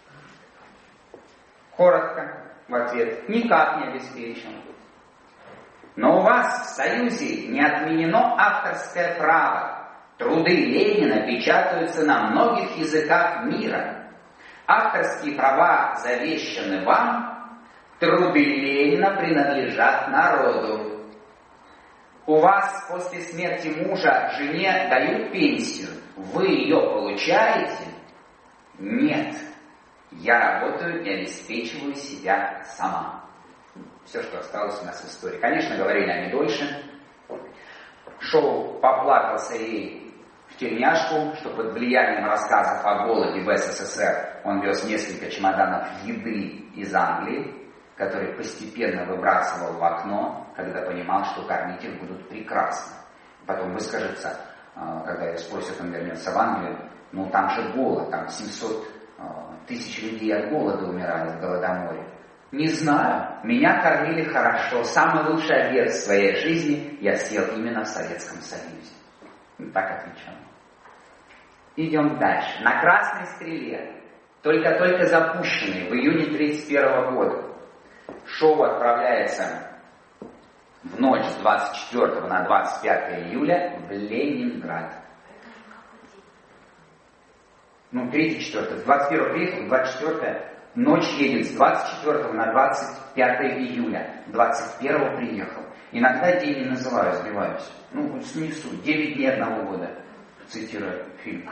Коротко в ответ. Никак не обеспечил. Но у вас в Союзе не отменено авторское право. Труды Ленина печатаются на многих языках мира. Авторские права завещаны вам, труды Ленина принадлежат народу. У вас после смерти мужа жене дают пенсию. Вы ее получаете? Нет. Я работаю и обеспечиваю себя сама. Все, что осталось у нас в истории. Конечно, говорили они дольше. Шоу поплакался ей в тельняшку, что под влиянием рассказов о голоде в СССР он вез несколько чемоданов еды из Англии, которые постепенно выбрасывал в окно, когда понимал, что кормить их будут прекрасно. Потом выскажется, когда ее спросят, он вернется в Англию, ну там же голод, там семьсот тысяч людей от голода умирали в Голодоморе. Не знаю, меня кормили хорошо. Самый лучший обед в своей жизни я съел именно в Советском Союзе. Так отвечал. Идем дальше. На Красной Стреле, только-только запущенный в июне тридцать первого года, Шоу отправляется в ночь с двадцать четвёртого на двадцать пятое июля в Ленинград. Ну, третье, четвёртое. С двадцать первого приехал, двадцать четвёртое ночь едет с двадцать четвёртого на двадцать пятое июля. двадцать первого приехал. Иногда день не называю, сбиваюсь. Ну, вот снесу. девять дней одного года. Цитирую фильм.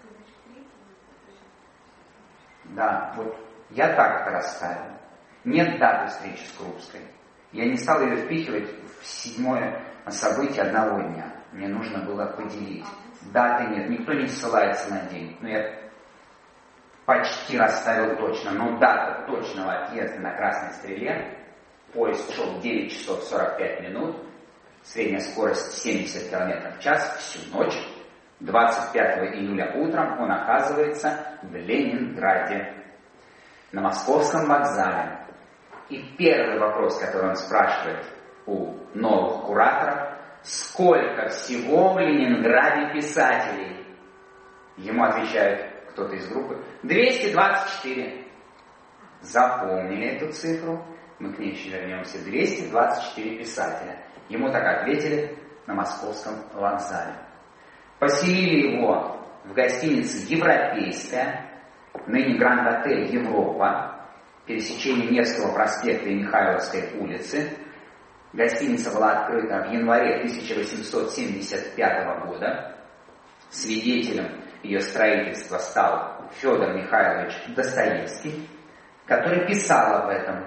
Да, вот я так это расставил. Нет даты встречи с Крупской. Я не стал ее впихивать в седьмое событие одного дня. Мне нужно было поделить. Даты нет, никто не ссылается на день. Но я почти расставил точно. Но дата точного отъезда на Красной Стреле Поезд шел девять часов сорок пять минут, средняя скорость семьдесят километров в час всю ночь. двадцать пятого июля утром он оказывается в Ленинграде, на Московском вокзале. И первый вопрос, который он спрашивает у новых кураторов: сколько всего в Ленинграде писателей? Ему отвечает кто-то из группы: двести двадцать четыре. Запомнили эту цифру, мы к ней еще вернемся. двести двадцать четыре писателя. Ему так ответили на Московском вокзале. Поселили его в гостинице «Европейская», ныне Гранд-отель «Европа», пересечение Невского проспекта и Михайловской улицы. Гостиница была открыта в январе тысяча восемьсот семьдесят пятого года. Свидетелем ее строительства стал Федор Михайлович Достоевский, который писал об этом,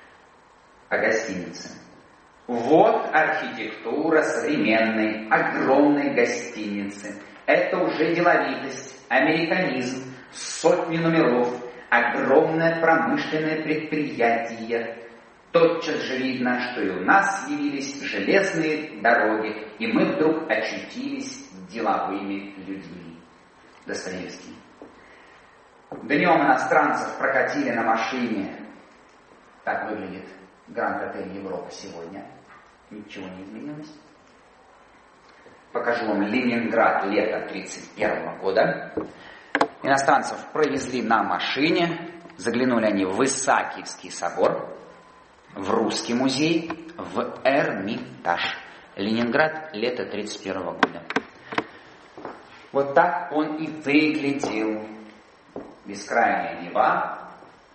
о гостинице. Вот архитектура современной, огромной гостиницы. Это уже деловитость, американизм, сотни номеров, огромное промышленное предприятие. Тотчас же видно, что и у нас явились железные дороги, и мы вдруг очутились деловыми людьми. Достоевский. Днем иностранцев прокатили на машине. Так выглядит Гранд-отель Европа сегодня. Ничего не изменилось. Покажу вам Ленинград, лето тридцать первого года. Иностранцев провезли на машине. Заглянули они в Исаакиевский собор, в Русский музей, в Эрмитаж. Ленинград, лето тридцать первого года. Вот так он и выглядел. Бескрайняя Нева.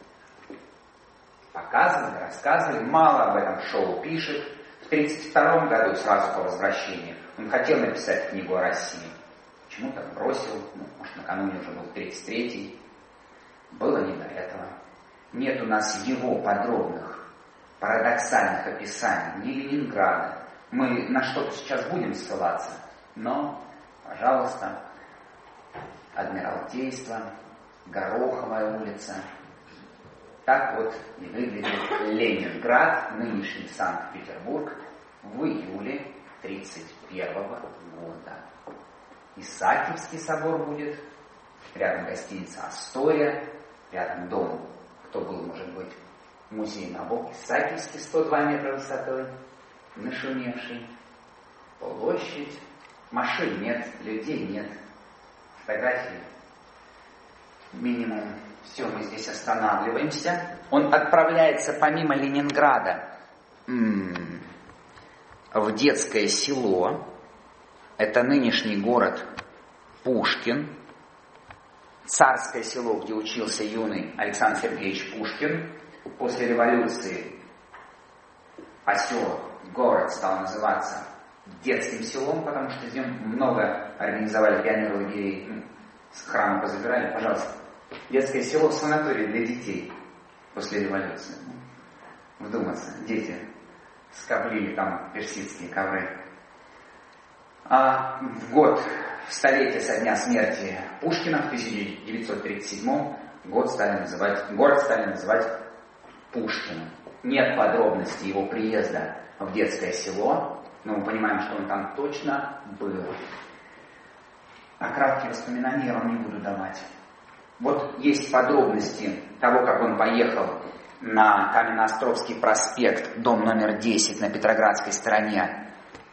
Показывали, рассказывали, мало об этом шоу пишет. В тридцать втором году, сразу по возвращению, он хотел написать книгу о России. Почему-то бросил, ну, может, накануне уже был тридцать третий. Было не до этого. Нет у нас его подробных, парадоксальных описаний ни Ленинграда. Мы на что-то сейчас будем ссылаться, но, пожалуйста, Адмиралтейство, Гороховая улица. Так вот и выглядит Ленинград, нынешний Санкт-Петербург, в июле тридцать первого года. Исаакиевский собор будет, рядом гостиница «Астория», рядом дом, кто был, может быть, музей Набок, Исаакиевский, сто два метра высотой, нашумевший, площадь, машин нет, людей нет, фотографии минимум. Все, мы здесь останавливаемся. Он отправляется помимо Ленинграда м-м, в детское село. Это нынешний город Пушкин. Царское село, где учился юный Александр Сергеевич Пушкин. После революции поселок, город стал называться детским селом, потому что здесь много организовали пионер-лагерей, ну, с храма позабирали. Пожалуйста, детское село, санаторий для детей после революции. Вдуматься, дети скоблили там персидские ковры. А в год, в столетие со дня смерти Пушкина, в тысяча девятьсот тридцать седьмом, год стали называть, город стали называть Пушкиным. Нет подробностей его приезда в детское село, но мы понимаем, что он там точно был. А краткие воспоминания я вам не буду давать. Вот есть подробности того, как он поехал на Каменноостровский проспект, дом номер десять на Петроградской стороне,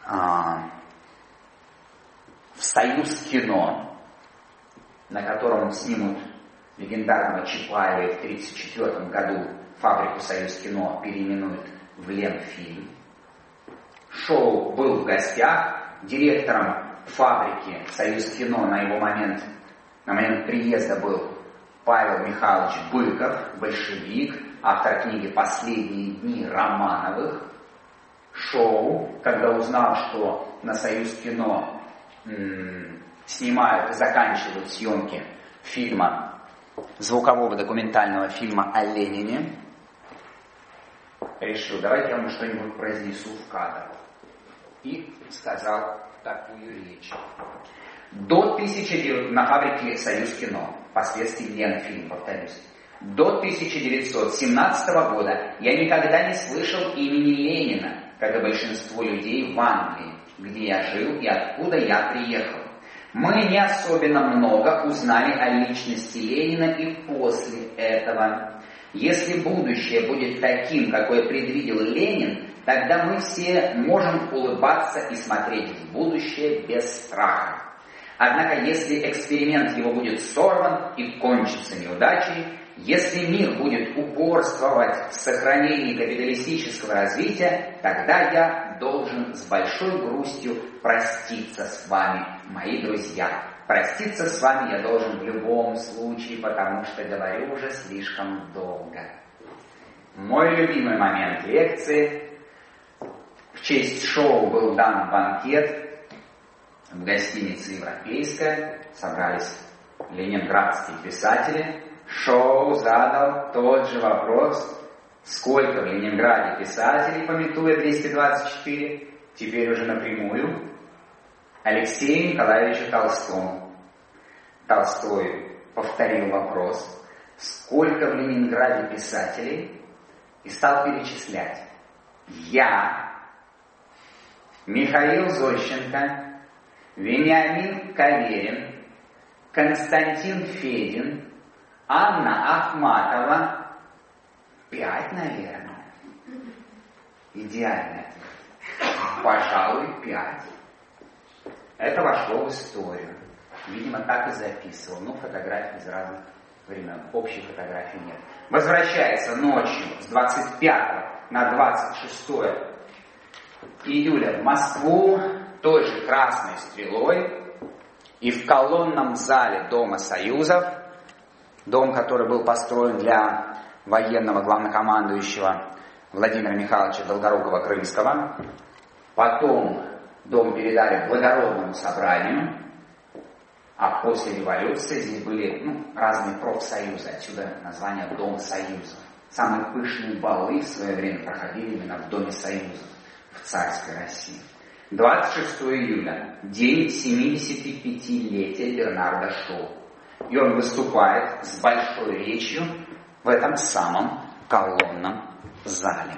в Союз кино, на котором снимут легендарного Чапаева, и в тридцать четвёртом году фабрику Союз кино переименуют в Ленфильм. Шоу был в гостях, директором фабрики Союз кино на его момент, на момент приезда был Павел Михайлович Быков, большевик, автор книги «Последние дни Романовых». Шоу, когда узнал, что на Союз кино м- снимают и заканчивают съемки фильма, звукового документального фильма о Ленине, решил, давайте я вам что-нибудь произнесу в кадр. И сказал такую речь. До тысячи девятисотого на фабрике Союз кино, впоследствии Ленфильм, повторюсь, до тысяча девятьсот семнадцатого года я никогда не слышал имени Ленина, как и большинство людей в Англии, где я жил и откуда я приехал. Мы не особенно много узнали о личности Ленина и после этого. Если будущее будет таким, какое предвидел Ленин, тогда мы все можем улыбаться и смотреть в будущее без страха. Однако, если эксперимент его будет сорван и кончится неудачей, если мир будет упорствовать в сохранении капиталистического развития, тогда я должен с большой грустью проститься с вами, мои друзья. Проститься с вами я должен в любом случае, потому что говорю уже слишком долго. Мой любимый момент лекции. В честь шоу был дан банкет в гостинице «Европейская». Собрались ленинградские писатели. Шоу задал тот же вопрос: сколько в Ленинграде писателей, памятуя двести двадцать четыре, теперь уже напрямую, Алексею Николаевичу Толстому. Толстой повторил вопрос: сколько в Ленинграде писателей, и стал перечислять: я, Михаил Зощенко, Вениамин Каверин, Константин Федин, Анна Ахматова. Пять, наверное. Идеальный ответ. Пожалуй, пять. Это вошло в историю. Видимо, так и записывал. Ну, фотографии из разных времен. Общей фотографии нет. Возвращается ночью с двадцать пятого на двадцать шестое июля в Москву той же красной стрелой. И в колонном зале Дома Союзов, дом, который был построен для военного главнокомандующего Владимира Михайловича Долгорукова-Крымского. Потом дом передали благородному собранию, а после революции здесь были ну, разные профсоюзы, отсюда название Дом Союзов. Самые пышные балы в свое время проходили именно в Доме Союзов в царской России. двадцать шестого июля, день семидесятипятилетия Бернарда Шоу. И он выступает с большой речью в этом самом колонном зале.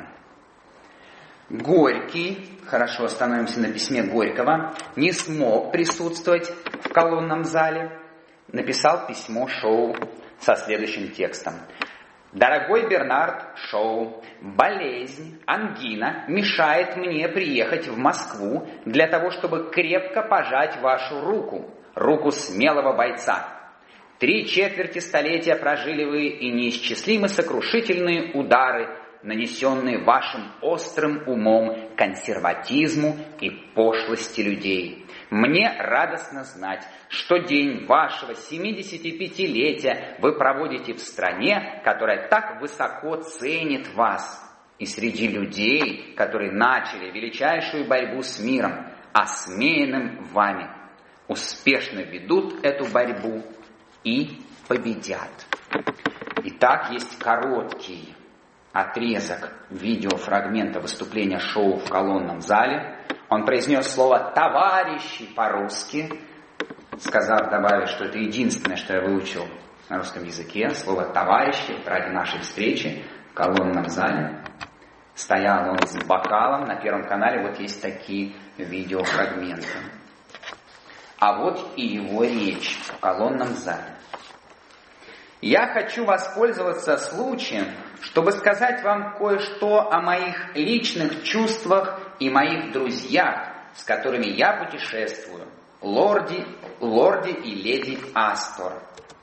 Горький, хорошо остановимся на письме Горького, не смог присутствовать в колонном зале, написал письмо Шоу со следующим текстом. «Дорогой Бернард Шоу, болезнь, ангина мешает мне приехать в Москву для того, чтобы крепко пожать вашу руку, руку смелого бойца. Три четверти столетия прожили вы, и неисчислимы сокрушительные удары, нанесенные вашим острым умом консерватизму и пошлости людей. Мне радостно знать, что день вашего семидесятипятилетия вы проводите в стране, которая так высоко ценит вас, и среди людей, которые начали величайшую борьбу с миром, осмеянным вами, успешно ведут эту борьбу и победят». Итак, есть короткий отрезок видеофрагмента выступления Шоу в колонном зале. Он произнес слово «товарищи» по-русски, сказав, добавив, что это единственное, что я выучил на русском языке. Слово «товарищи» ради нашей встречи в колонном зале. Стоял он с бокалом. На Первом канале вот есть такие видеофрагменты. А вот и его речь в колонном зале. «Я хочу воспользоваться случаем, чтобы сказать вам кое-что о моих личных чувствах и моих друзьях, с которыми я путешествую, лорде, лорде и леди Астор.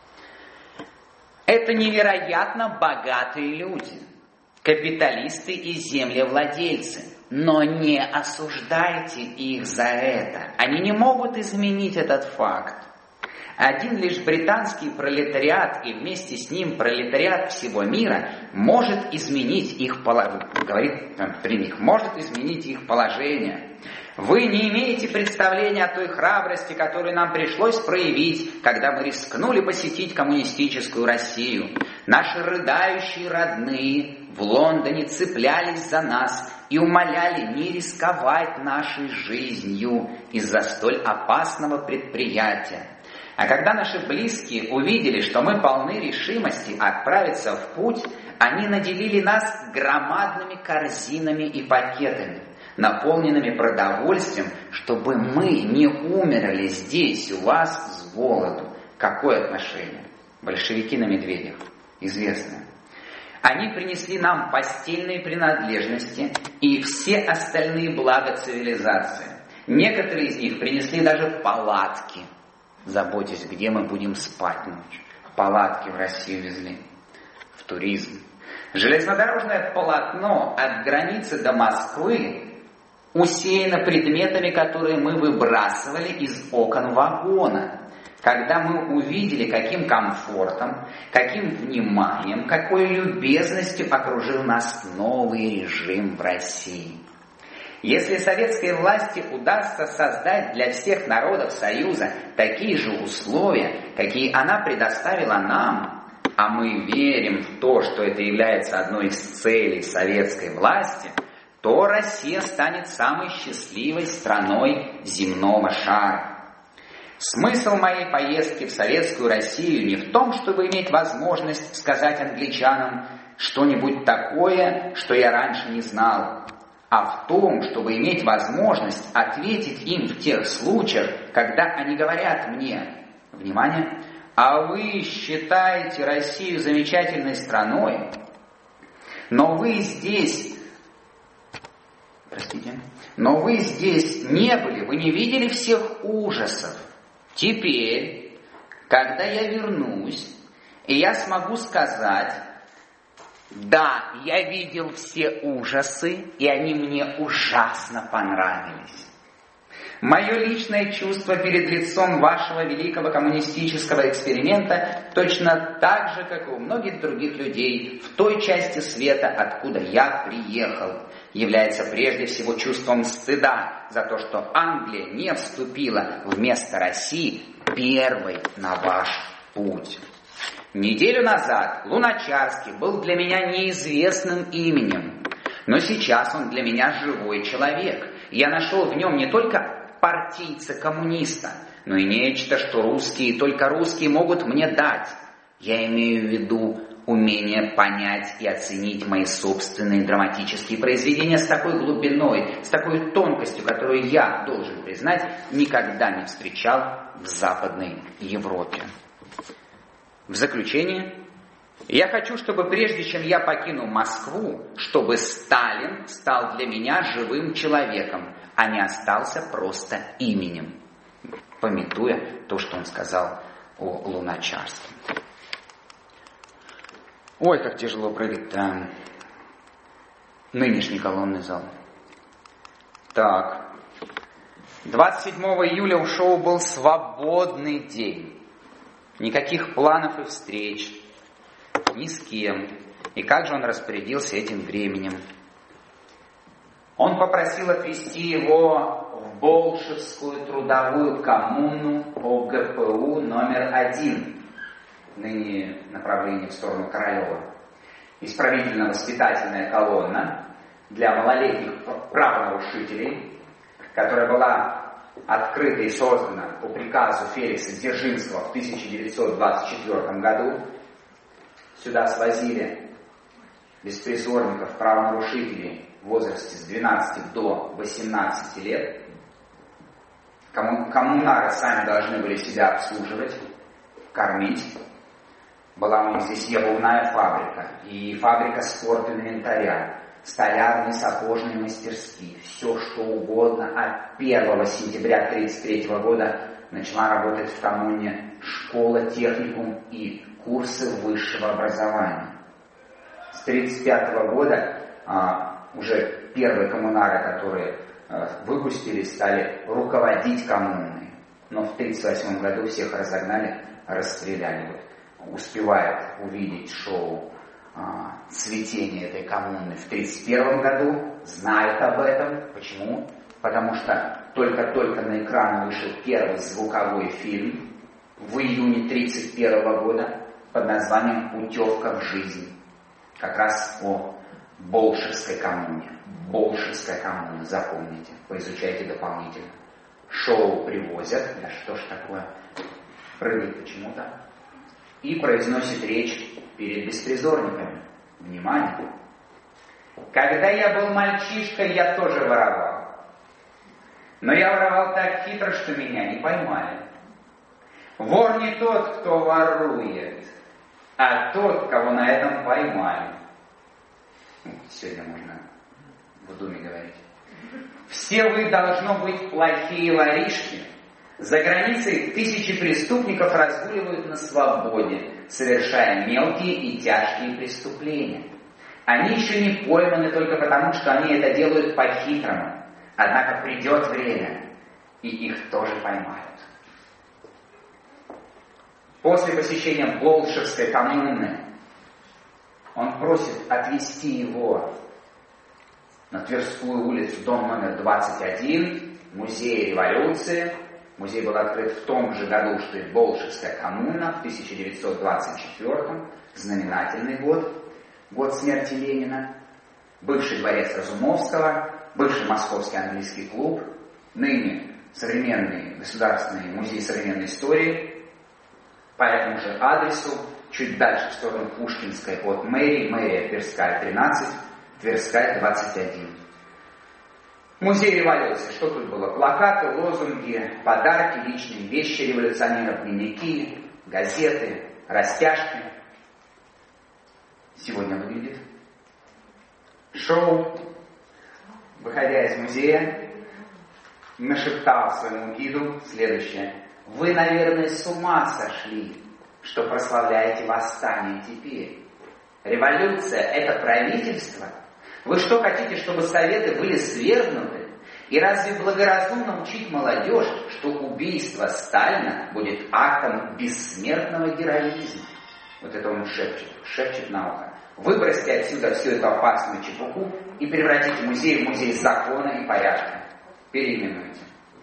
Это невероятно богатые люди, капиталисты и землевладельцы, но не осуждайте их за это. Они не могут изменить этот факт. Один лишь британский пролетариат и вместе с ним пролетариат всего мира может изменить их положение. Говорит при них, может изменить их положение. Вы не имеете представления о той храбрости, которую нам пришлось проявить, когда мы рискнули посетить коммунистическую Россию. Наши рыдающие родные в Лондоне цеплялись за нас и умоляли не рисковать нашей жизнью из-за столь опасного предприятия. А когда наши близкие увидели, что мы полны решимости отправиться в путь, они наделили нас громадными корзинами и пакетами, наполненными продовольствием, чтобы мы не умерли здесь у вас с голоду. Какое отношение? Большевики на медведях, известно. Они принесли нам постельные принадлежности и все остальные блага цивилизации. Некоторые из них принесли даже палатки. Заботьтесь, где мы будем спать ночью. Палатки в Россию везли, в туризм. Железнодорожное полотно от границы до Москвы усеяно предметами, которые мы выбрасывали из окон вагона. Когда мы увидели, каким комфортом, каким вниманием, какой любезностью окружил нас новый режим в России. Если советской власти удастся создать для всех народов Союза такие же условия, какие она предоставила нам, а мы верим в то, что это является одной из целей советской власти, то Россия станет самой счастливой страной земного шара. Смысл моей поездки в Советскую Россию не в том, чтобы иметь возможность сказать англичанам что-нибудь такое, что я раньше не знал, а в том, чтобы иметь возможность ответить им в тех случаях, когда они говорят мне, внимание, а вы считаете Россию замечательной страной, но вы здесь, простите, но вы здесь не были, вы не видели всех ужасов. Теперь, когда я вернусь, и я смогу сказать, да, я видел все ужасы, и они мне ужасно понравились. Мое личное чувство перед лицом вашего великого коммунистического эксперимента точно так же, как и у многих других людей в той части света, откуда я приехал, является прежде всего чувством стыда за то, что Англия не вступила вместо России первой на ваш путь. Неделю назад Луначарский был для меня неизвестным именем, но сейчас он для меня живой человек. Я нашел в нем не только партийца-коммуниста, но и нечто, что русские, только русские могут мне дать. Я имею в виду умение понять и оценить мои собственные драматические произведения с такой глубиной, с такой тонкостью, которую я, должен признать, никогда не встречал в Западной Европе. В заключение, я хочу, чтобы прежде чем я покину Москву, чтобы Сталин стал для меня живым человеком, а не остался просто именем, памятуя то, что он сказал о Луначарском. Ой, как тяжело прыгать-то. Нынешний колонный зал. Так. двадцать седьмого июля у шоу был свободный день. Никаких планов и встреч. Ни с кем. И как же он распорядился этим временем? Он попросил отвезти его в Болшевскую трудовую коммуну о гэ пэ у номер один. Ныне направление в сторону Королева. Исправительно-воспитательная колонна для малолетних правонарушителей, которая была открыта и создана по приказу Феликса Дзержинского в тысяча девятьсот двадцать четвёртом году. Сюда свозили беспризорников, правонарушителей в возрасте с двенадцати до восемнадцати лет. Коммунары сами должны были себя обслуживать, кормить. Была у них здесь обувная фабрика и фабрика спортинвентаря, столярные, сапожные мастерские, все что угодно. От первого сентября тысяча девятьсот тридцать третьего года начала работать в коммуне школа, техникум и курсы высшего образования. С тысяча девятьсот тридцать пятого года а, уже первые коммунары, которые а, выпустились, стали руководить коммуной. Но в тысяча девятьсот тридцать восьмом году всех разогнали, расстреляли. Вот, успевает увидеть шоу а, «Цветение этой коммуны» в тридцать первом году, знают об этом. Почему? Потому что только-только на экраны вышел первый звуковой фильм в июне тридцать первого года под названием «Путевка в жизнь». Как раз о Болшевской коммуне. Болшевская коммуна, запомните, поизучайте дополнительно. Шоу привозят, да что ж такое, прыгает почему-то и произносит речь перед беспризорниками. Внимание! Когда я был мальчишкой, я тоже воровал. Но я воровал так хитро, что меня не поймали. Вор не тот, кто ворует, а тот, кого на этом поймали. Сегодня можно в Думе говорить. Все вы, должно быть, плохие воришки. За границей тысячи преступников разгуливают на свободе, совершая мелкие и тяжкие преступления. Они еще не пойманы только потому, что они это делают по-хитрому. Однако придет время, и их тоже поймают. После посещения Болшевской коммуны он просит отвезти его на Тверскую улицу, дом номер двадцать один, музей революции. Музей был открыт в том же году, что и Болшевская коммуна, в тысяча девятьсот двадцать четвёртом, знаменательный год, год смерти Ленина. Бывший дворец Разумовского, бывший Московский английский клуб, ныне современный Государственный музей современной истории. По этому же адресу, чуть дальше в сторону Пушкинской от мэрии, мэрия Тверская тринадцать, Тверская двадцать один. Музей революции. Что тут было? Плакаты, лозунги, подарки, личные вещи революционеров, дневники, газеты, растяжки. Сегодня выглядит шоу. Выходя из музея, нашептал своему гиду следующее. Вы, наверное, с ума сошли, что прославляете восстание теперь. Революция – это правительство? Вы что, хотите, чтобы советы были свергнуты? И разве благоразумно учить молодежь, что убийство Сталина будет актом бессмертного героизма? Вот это он шепчет, шепчет на ухо. Выбросьте отсюда всю эту опасную чепуху и превратите музей в музей закона и порядка. Переименуйте.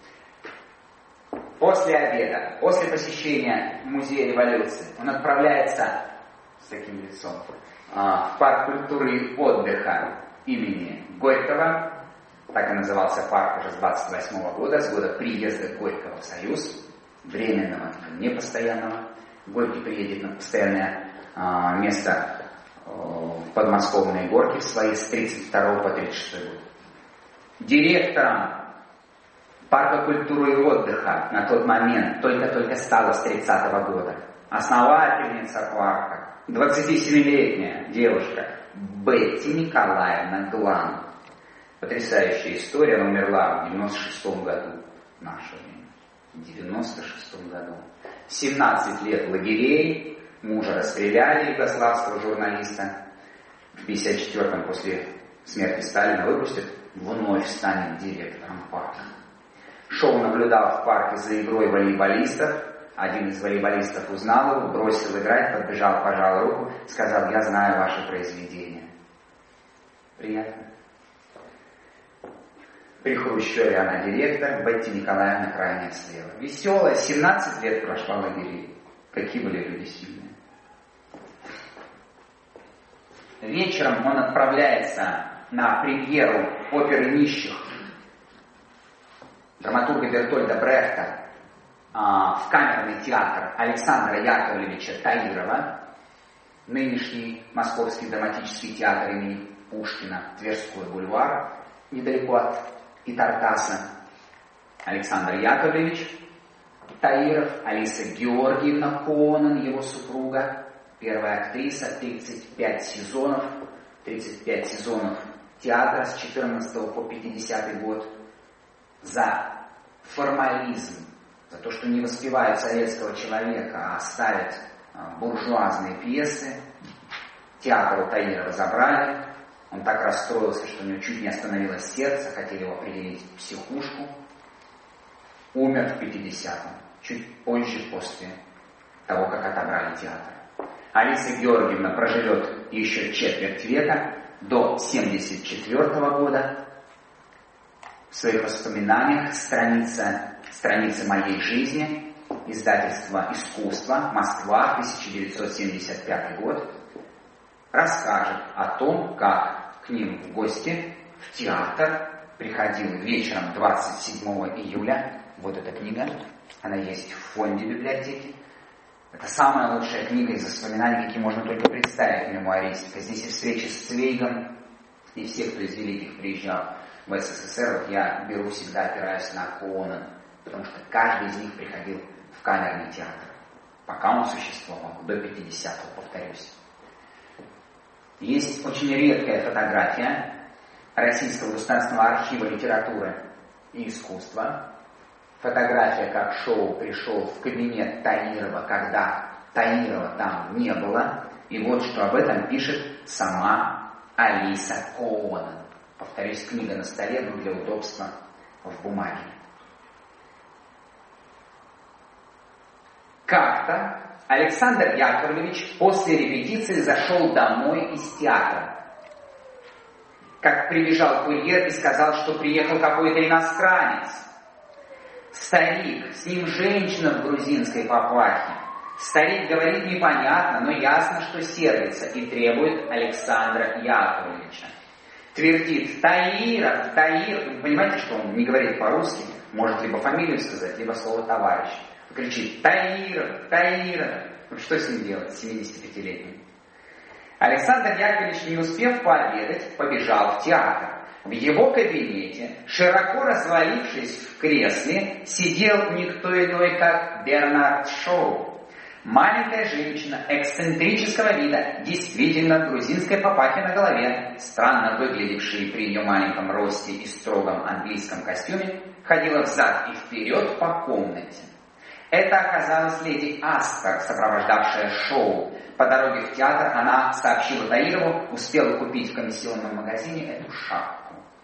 После обеда, после посещения музея революции, он отправляется с таким лицом в парк культуры и отдыха имени Горького. Так и назывался парк уже с двадцать восьмого года, с года приезда Горького в Союз, временного, непостоянного. Горький приедет на постоянное а, место а, в подмосковные горки в свои с тридцать второго по тридцать шестой год. Директором парка культуры и отдыха на тот момент только-только стала с тридцатого года. Основательница парка, двадцатисемилетняя девушка Бетти Николаевна Глан. Потрясающая история, она умерла в девяносто шестом году нашего времени. В девяносто шестом году. семнадцать лет лагерей, мужа расстреляли, югославского журналиста. В пятьдесят четвёртом после смерти Сталина выпустят, вновь станет директором парка. Шоу наблюдал в парке за игрой волейболистов. Один из волейболистов узнал его, бросил играть, подбежал, пожал руку, сказал: я знаю ваше произведение. Приятно. При Хрущеве она директор, Бетти Николаевна крайняя слева. Веселая, семнадцать лет прошла лагерей. Какие были люди сильные. Вечером он отправляется на премьеру оперы нищих драматурга Бертольда Брехта в камерный театр Александра Яковлевича Таирова, нынешний Московский драматический театр имени Пушкина, Тверской бульвар, недалеко от Итартаса. Александр Яковлевич Таиров, Алиса Георгиевна Конан, его супруга, первая актриса, тридцать пять сезонов, тридцать пять сезонов театра с четырнадцатого по пятидесятый год. За формализм, за то, что не воспевают советского человека, а ставят буржуазные пьесы. Театр у Таирова забрали. Он так расстроился, что у него чуть не остановилось сердце, хотели его определить в психушку. Умер в пятидесятом, чуть позже, после того, как отобрали театр. Алиса Георгиевна проживет еще четверть века, до семьдесят четвёртого года. В своих воспоминаниях страница, страница моей жизни, издательство «Искусство», Москва, тысяча девятьсот семьдесят пятый год, расскажет о том, как к ним в гости в театр приходил вечером двадцать седьмого июля. Вот эта книга, она есть в фонде библиотеки. Это самая лучшая книга из воспоминаний, какие можно только представить мемуаристика. Здесь и встречи с Цвейгом, и все, кто из великих приезжал в СССР, вот я беру всегда, опираюсь на Коонен, потому что каждый из них приходил в камерный театр, пока он существовал, до пятидесятого, повторюсь. Есть очень редкая фотография Российского государственного архива литературы и искусства. Фотография, как Шоу пришел в кабинет Таирова, когда Таирова там не было. И вот что об этом пишет сама Алиса Коонен. Повторюсь, книга на столе, но для удобства в бумаге. Как-то Александр Яковлевич после репетиции зашел домой из театра. Как прибежал курьер и сказал, что приехал какой-то иностранец. Старик, с ним женщина в грузинской папахе. Старик говорит непонятно, но ясно, что сердится и требует Александра Яковлевича. Твердит: Таиров, Таир. Вы понимаете, что он не говорит по-русски? Может либо фамилию сказать, либо слово товарищ. Кричит: Таиров, Таиров. Ну что с ним делать, семидесятипятилетним? Александр Яковлевич, не успев пообедать, побежал в театр. В его кабинете, широко развалившись в кресле, сидел никто иной, как Бернард Шоу. Маленькая женщина эксцентрического вида, действительно в грузинской папахе на голове, странно выглядевшая при ее маленьком росте и строгом английском костюме, ходила взад и вперед по комнате. Это оказалась леди Астер, сопровождавшая Шоу. По дороге в театр она сообщила Таирову, успела купить в комиссионном магазине эту шапку.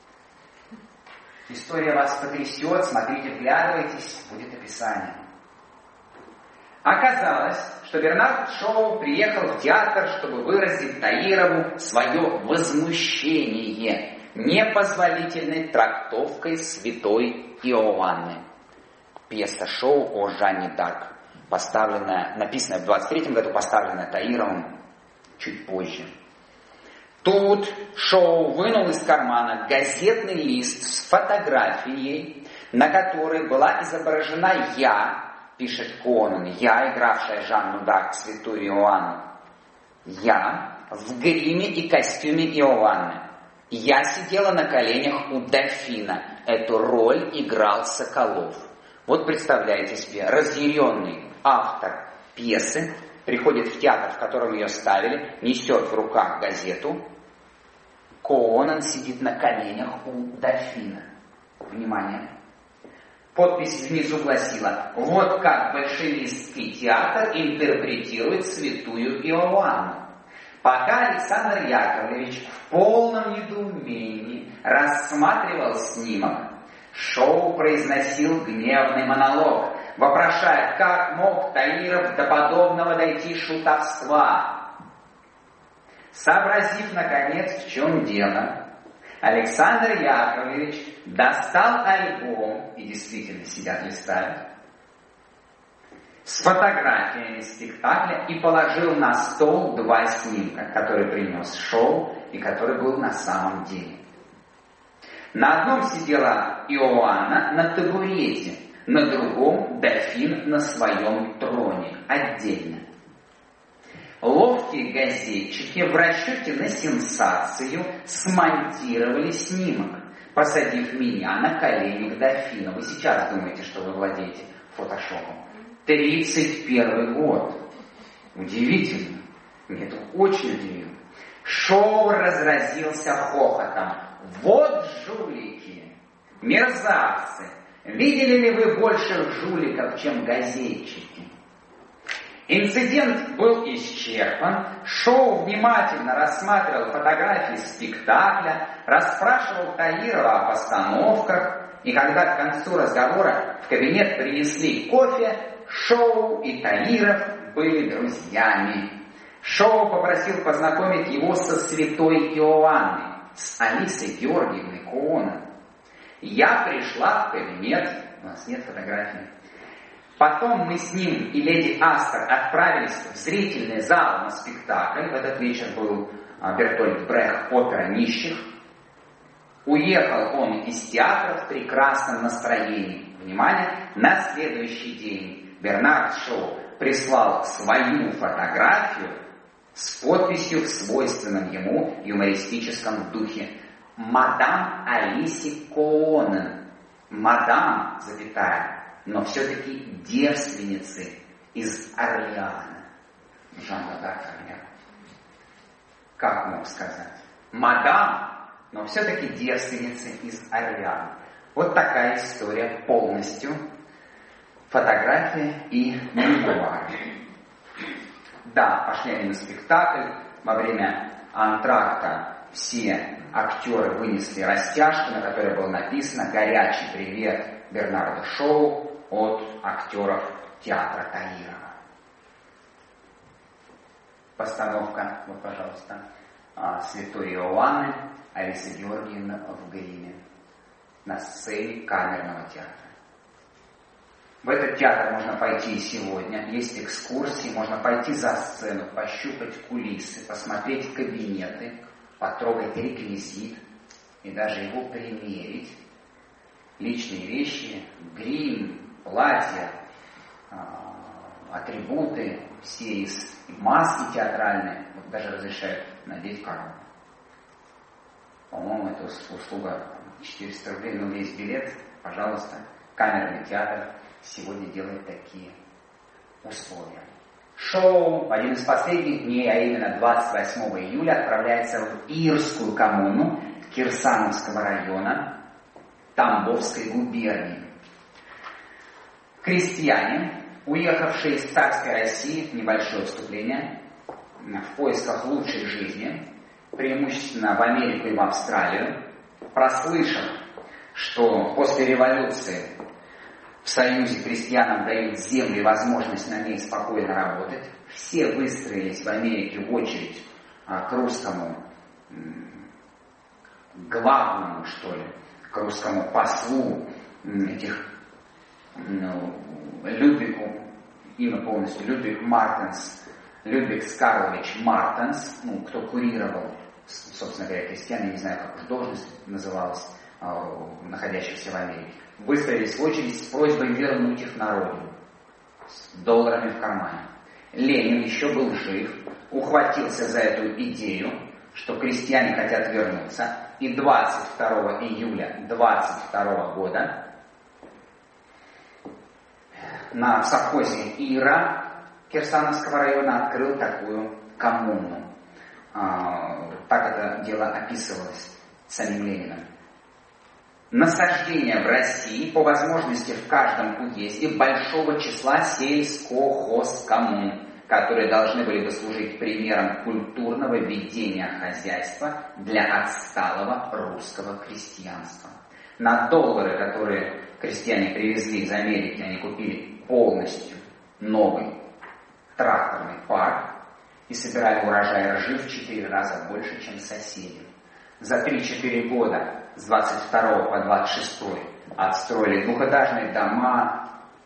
История вас потрясет, смотрите, вглядывайтесь, будет описание. Оказалось, что Бернард Шоу приехал в театр, чтобы выразить Таирову свое возмущение непозволительной трактовкой святой Иоанны. Пьеса Шоу о Жанне д'Арк, поставленная, написанная в двадцать третьем году, поставленная Таировым чуть позже. Тут Шоу вынул из кармана газетный лист с фотографией, на которой была изображена я, пишет Коонен, я, игравшая Жанну д'Арк, святую Иоанну. Я в гриме и костюме Иоанны. Я сидела на коленях у дофина. Эту роль играл Соколов. Вот представляете себе, разъяренный автор пьесы приходит в театр, в котором ее ставили, несет в руках газету. Коонен сидит на коленях у дофина. Внимание. Подпись внизу гласила: вот как большевистский театр интерпретирует святую Иоанну. Пока Александр Яковлевич в полном недоумении рассматривал снимок, Шоу произносил гневный монолог, вопрошая, как мог Таиров до подобного дойти шутовства. Сообразив, наконец, в чем дело, Александр Яковлевич достал альбом, и действительно сидят листают, с фотографиями спектакля и положил на стол два снимка, которые принес Шоу и который был на самом деле. На одном сидела Иоанна на табурете, на другом дофин на своем троне, отдельно. Ловкие газетчики в расчете на сенсацию смонтировали снимок, посадив меня на колени к дофину. Вы сейчас думаете, что вы владеете фотошопом. тридцать первый год. Удивительно. Меня это очень удивило. Шоу разразился хохотом. Вот жулики, мерзавцы. Видели ли вы больше жуликов, чем газетчики? Инцидент был исчерпан. Шоу внимательно рассматривал фотографии спектакля, расспрашивал Таирова о постановках, и когда к концу разговора в кабинет принесли кофе, Шоу и Таиров были друзьями. Шоу попросил познакомить его со святой Иоанной, с Алисой Георгиевной Коонен. Я пришла в кабинет, у нас нет фотографий. Потом мы с ним и леди Астер отправились в зрительный зал на спектакль. В этот вечер был Бертольд Брехт, опера нищих. Уехал он из театра в прекрасном настроении. Внимание! На следующий день Бернард Шоу прислал свою фотографию с подписью в свойственном ему юмористическом духе. Мадам Алиси Коонен. Мадам, запятая, но все-таки девственницы из Орлеана. Жанна д'Арк Орлеан. Как мог сказать? Мадам, но все-таки девственницы из Орлеана. Вот такая история полностью. Фотография и мемуары. Да, пошли они на спектакль. Во время антракта все актеры вынесли растяжку, на которой было написано «Горячий привет Бернарду Шоу от актеров театра Таирова». Постановка, вот, пожалуйста, Святой Иоанны Алиса Георгиевна в гриме на сцене камерного театра. В этот театр можно пойти и сегодня. Есть экскурсии, можно пойти за сцену, пощупать кулисы, посмотреть кабинеты, потрогать реквизит и даже его примерить. Личные вещи, грим, платья, атрибуты, все из маски театральные, вот даже разрешают надеть корону. По-моему, это услуга четыреста рублей, но есть билет, пожалуйста, камерный театр сегодня делает такие условия. Шоу в один из последних дней, а именно двадцать восьмого июля, отправляется в Ирскую коммуну Кирсановского района Тамбовской губернии. Крестьяне, уехавшие из царской России, небольшое вступление, в поисках лучшей жизни, преимущественно в Америку и в Австралию, прослышав, что после революции в Союзе крестьянам дают землю и возможность на ней спокойно работать, все выстроились в Америке в очередь а, к русскому м, главному, что ли, к русскому послу м, этих ну, Людвигу, имя полностью Людвиг Мартенс, Людвиг Карлович Мартенс, ну, кто курировал, собственно говоря, крестьян, я не знаю, как уж должность называлась, а, находящихся в Америке, выстроились в очередь с просьбой вернуть их на родину, с долларами в кармане. Ленин еще был жив, ухватился за эту идею, что крестьяне хотят вернуться, и двадцать второго июля двадцать второго года на совхозе Ира Кирсановского района открыл такую коммуну. Так это дело описывалось самим Лениным. Насаждение в России, по возможности в каждом уезде, большого числа сельскохозкоммун, которые должны были бы служить примером культурного ведения хозяйства для отсталого русского крестьянства. На доллары, которые крестьяне привезли из Америки, они купили полностью новый тракторный парк и собирали урожай ржи в четыре раза больше, чем соседи. За три-четыре года с двадцать второго по двадцать шестой отстроили двухэтажные дома,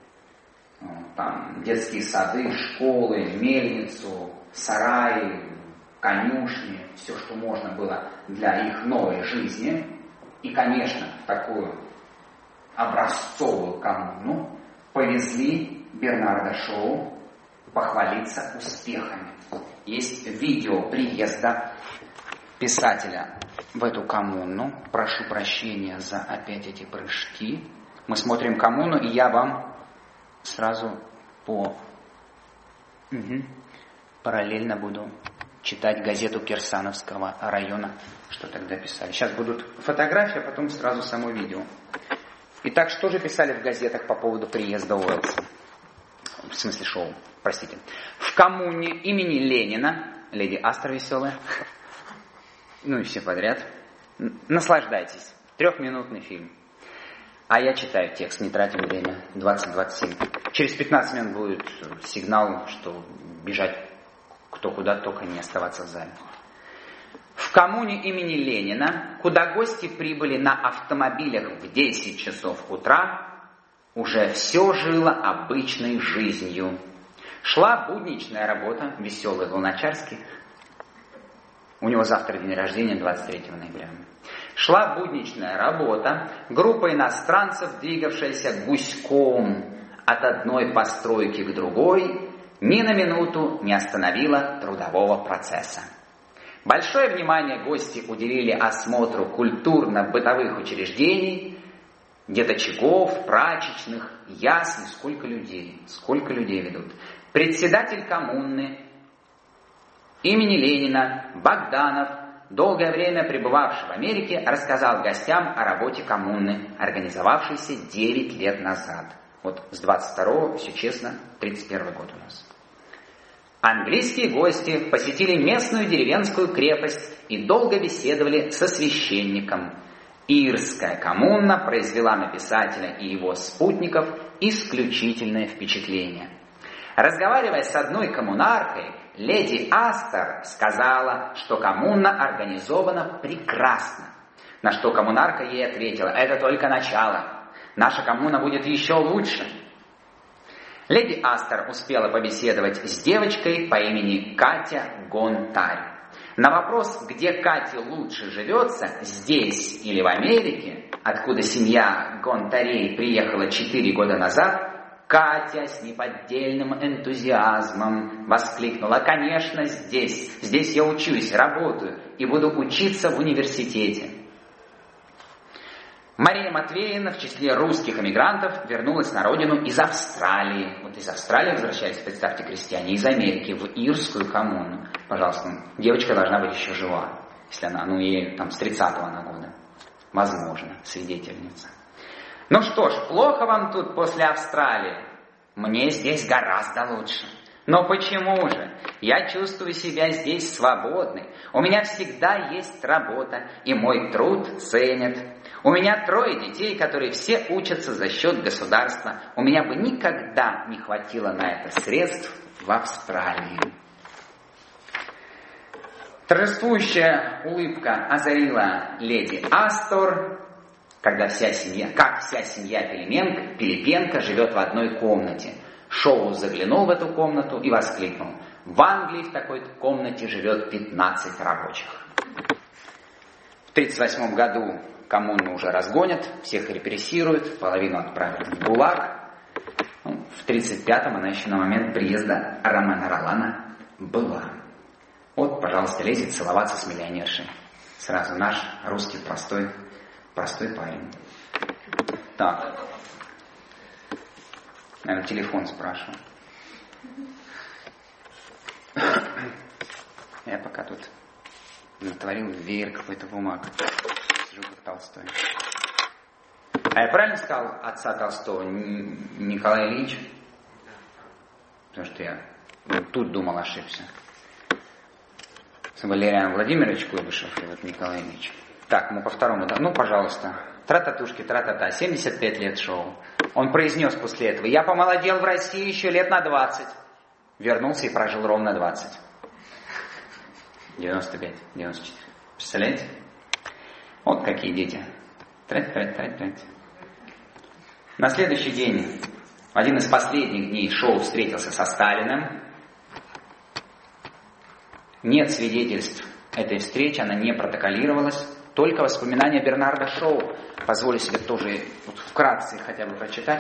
там, детские сады, школы, мельницу, сараи, конюшни, все, что можно было для их новой жизни. И, конечно, в такую образцовую коммуну повезли Бернарда Шоу похвалиться успехами. Есть видео приезда писателя в эту коммуну. Прошу прощения за опять эти прыжки. Мы смотрим коммуну, и я вам сразу по угу. параллельно буду читать газету Кирсановского района, что тогда писали. Сейчас будут фотографии, а потом сразу само видео. Итак, что же писали в газетах по поводу приезда Уэллса? В смысле Шоу, простите. В коммуне имени Ленина, леди Астра веселая, ну и все подряд. Наслаждайтесь. Трехминутный фильм. А я читаю текст, не тратим время. двадцать двадцать семь. Через пятнадцать минут будет сигнал, что бежать кто куда, только не оставаться в зале. В коммуне имени Ленина, куда гости прибыли на автомобилях в десять часов утра, уже все жило обычной жизнью. Шла будничная работа, веселый Луначарский. У него завтра день рождения, двадцать третьего ноября. Шла будничная работа, группа иностранцев, двигавшаяся гуськом от одной постройки к другой, ни на минуту не остановила трудового процесса. Большое внимание гости уделили осмотру культурно-бытовых учреждений, где-то очагов, прачечных, ясен, сколько людей, сколько людей ведут. Председатель коммуны имени Ленина Богданов, долгое время пребывавший в Америке, рассказал гостям о работе коммуны, организовавшейся девять лет назад. Вот с двадцать второго, все честно, тридцать первый год у нас. Английские гости посетили местную деревенскую крепость и долго беседовали со священником. Ирская коммуна произвела на писателя и его спутников исключительное впечатление. Разговаривая с одной коммунаркой, леди Астер сказала, что коммуна организована прекрасно. На что коммунарка ей ответила: это только начало. Наша коммуна будет еще лучше. Леди Астер успела побеседовать с девочкой по имени Катя Гонтарь. На вопрос, где Кате лучше живется, здесь или в Америке, откуда семья Гонтарей приехала четыре года назад, Катя с неподдельным энтузиазмом воскликнула: конечно, здесь. Здесь я учусь, работаю и буду учиться в университете. Мария Матвеевна в числе русских эмигрантов вернулась на родину из Австралии. Вот из Австралии возвращались, представьте, крестьяне, из Америки в Ирскую коммуну. Пожалуйста, девочка должна быть еще жива, если она, ну, ей там с тридцатого она года. Возможно, свидетельница. Ну что ж, плохо вам тут после Австралии? Мне здесь гораздо лучше. Но почему же? Я чувствую себя здесь свободной. У меня всегда есть работа, и мой труд ценят. У меня трое детей, которые все учатся за счет государства. У меня бы никогда не хватило на это средств в Австралии. Торжествующая улыбка озарила леди Астор, когда вся семья, как вся семья Пилипенко, Пилипенко живет в одной комнате. Шоу заглянул в эту комнату и воскликнул: в Англии в такой комнате живет пятнадцать рабочих. В тридцать восьмом году коммуну уже разгонят, всех репрессируют, половину отправят в ГУЛАГ. Ну, в тридцать пятом она еще на момент приезда Ромена Ролана была. Вот, пожалуйста, лезет целоваться с миллионершей. Сразу наш русский простой, простой парень. Так. Наверное, телефон спрашиваю. Я пока тут натворил веер какой-то бумаг. Сижу как Толстой. А я правильно сказал отца Толстого? Николай Ильич? Потому что я ну, тут думал, ошибся. Валериан Владимирович Куйбышев и вот Николай Ильич. Так, мы по второму. Ну, пожалуйста. Тра-татушки, тра-та-та. семьдесят пять лет шоу. Он произнес после этого: я помолодел в России еще лет на двадцать. Вернулся и прожил ровно двадцать. девяносто пять, девяносто четыре. Представляете? Вот какие дети. Трать, трать, трать, трать. На следующий день, в один из последних дней шоу, встретился со Сталиным. Нет свидетельств этой встречи, она не протоколировалась. Только воспоминания Бернарда Шоу. Позволю себе тоже вот вкратце хотя бы прочитать.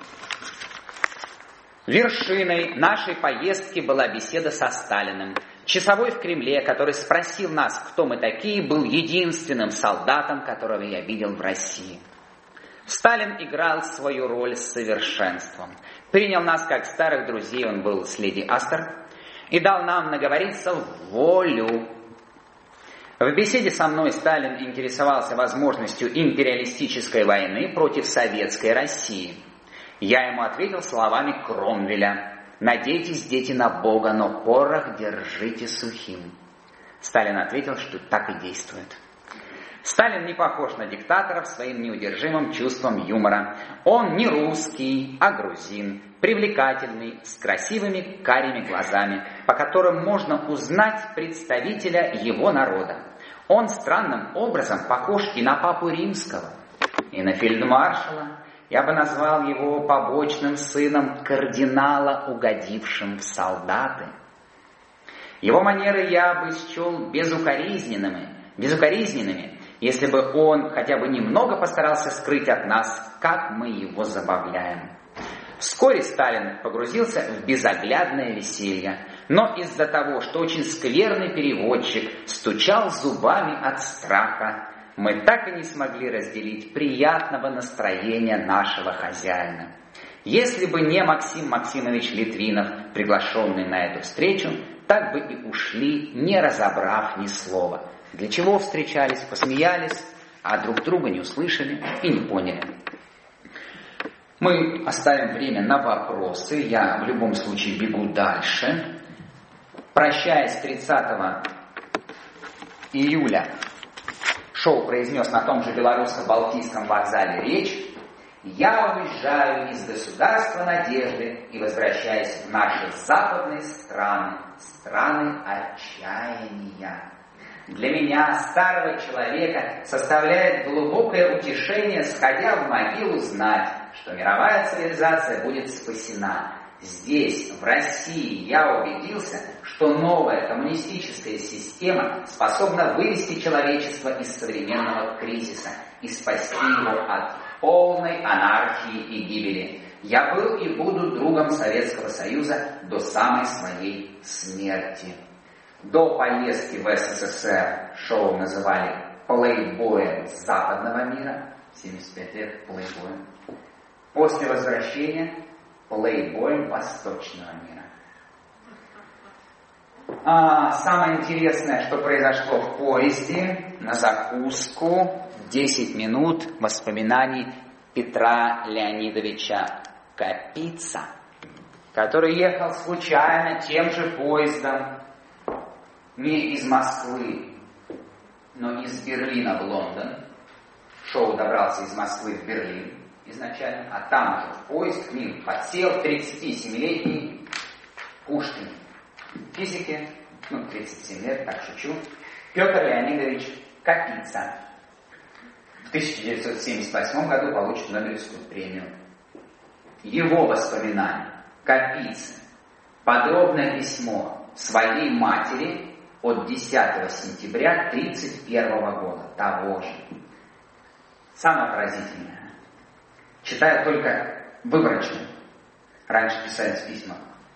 Вершиной нашей поездки была беседа со Сталиным. Часовой в Кремле, который спросил нас, кто мы такие, был единственным солдатом, которого я видел в России. Сталин играл свою роль с совершенством. Принял нас как старых друзей, он был с леди Астер, и дал нам наговориться в волю. В беседе со мной Сталин интересовался возможностью империалистической войны против советской России. Я ему ответил словами Кромвеля: «Надейтесь, дети, на Бога, но порох держите сухим». Сталин ответил, что так и действует. Сталин не похож на диктаторов своим неудержимым чувством юмора. Он не русский, а грузин, привлекательный, с красивыми карими глазами, по которым можно узнать представителя его народа. Он странным образом похож и на папу римского, и на фельдмаршала. Я бы назвал его побочным сыном кардинала, угодившим в солдаты. Его манеры я бы счел безукоризненными, безукоризненными, если бы он хотя бы немного постарался скрыть от нас, как мы его забавляем. Вскоре Сталин погрузился в безоглядное веселье, но из-за того, что очень скверный переводчик стучал зубами от страха, мы так и не смогли разделить приятного настроения нашего хозяина. Если бы не Максим Максимович Литвинов, приглашенный на эту встречу, так бы и ушли, не разобрав ни слова. Для чего встречались, посмеялись, а друг друга не услышали и не поняли. Мы оставим время на вопросы. Я в любом случае бегу дальше. Прощаясь тридцатого июля, Шоу произнес на том же белорусско-балтийском вокзале речь: «Я уезжаю из государства надежды и возвращаюсь в наши западные страны, страны отчаяния. Для меня, старого человека, составляет глубокое утешение, сходя в могилу, знать, что мировая цивилизация будет спасена. Здесь, в России, я убедился, что новая коммунистическая система способна вывести человечество из современного кризиса и спасти его от полной анархии и гибели. Я был и буду другом Советского Союза до самой своей смерти». До поездки в СССР Шоу называли плейбоем западного мира, семьдесят пять лет плейбоем. После возвращения плейбоем восточного мира. А, самое интересное, что произошло в поезде, на закуску, десять минут воспоминаний Петра Леонидовича Капица, который ехал случайно тем же поездом, не из Москвы, но из Берлина в Лондон. Шоу добрался из Москвы в Берлин изначально, а там же в поезд к ним подсел тридцатисемилетний Пушкин. В физике, ну, тридцать семь лет, так шучу, Петр Леонидович Капица. В тысяча девятьсот семьдесят восьмом году получит Нобелевскую премию. Его воспоминания, Капицы, подробное письмо своей матери от десятого сентября тридцать первого года, того же. Самое поразительное. Читаю только выборочно. Раньше писались письма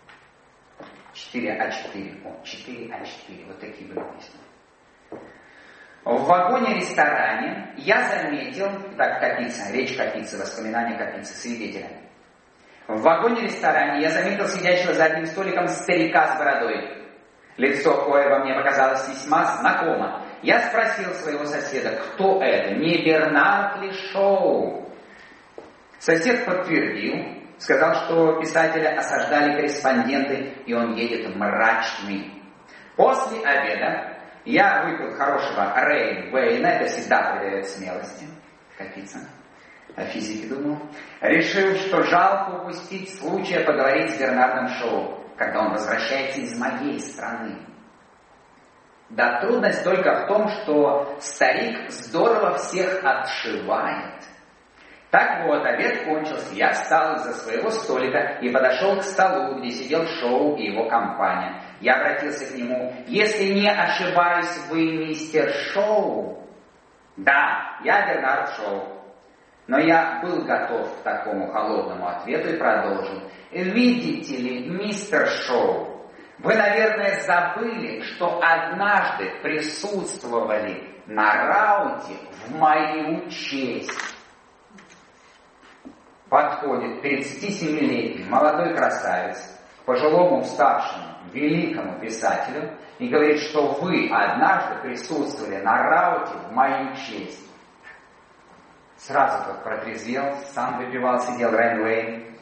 четыре а четыре. О, четыре а четыре. Вот такие были письма. В вагоне-ресторане я заметил, так, Капица, речь Капицы, воспоминания Капицы, свидетеля. В вагоне-ресторане я заметил сидящего за одним столиком старика с бородой. Лицо коего мне показалось весьма знакомо. Я спросил своего соседа, кто это, не Бернард ли Шоу? Сосед подтвердил, сказал, что писателя осаждали корреспонденты, и он едет мрачный. После обеда я выпил хорошего Рэй Бэйна, это всегда придает смелости, Капица, о физике думал. Решил, что жалко упустить случая поговорить с Бернардом Шоу, когда он возвращается из моей страны. Да трудность только в том, что старик здорово всех отшивает. Так вот, обед кончился, я встал из-за своего столика и подошел к столу, где сидел Шоу и его компания. Я обратился к нему: «Если не ошибаюсь, вы мистер Шоу?» «Да, я Бернард Шоу». Но я был готов к такому холодному ответу и продолжил: «Видите ли, мистер Шоу, вы, наверное, забыли, что однажды присутствовали на рауте в мою честь». Подходит тридцатисемилетний молодой красавец к пожилому уставшему великому писателю и говорит, что вы однажды присутствовали на рауте в мою честь. Сразу как протрезвел, сам выпивал, сидел Рейнвей.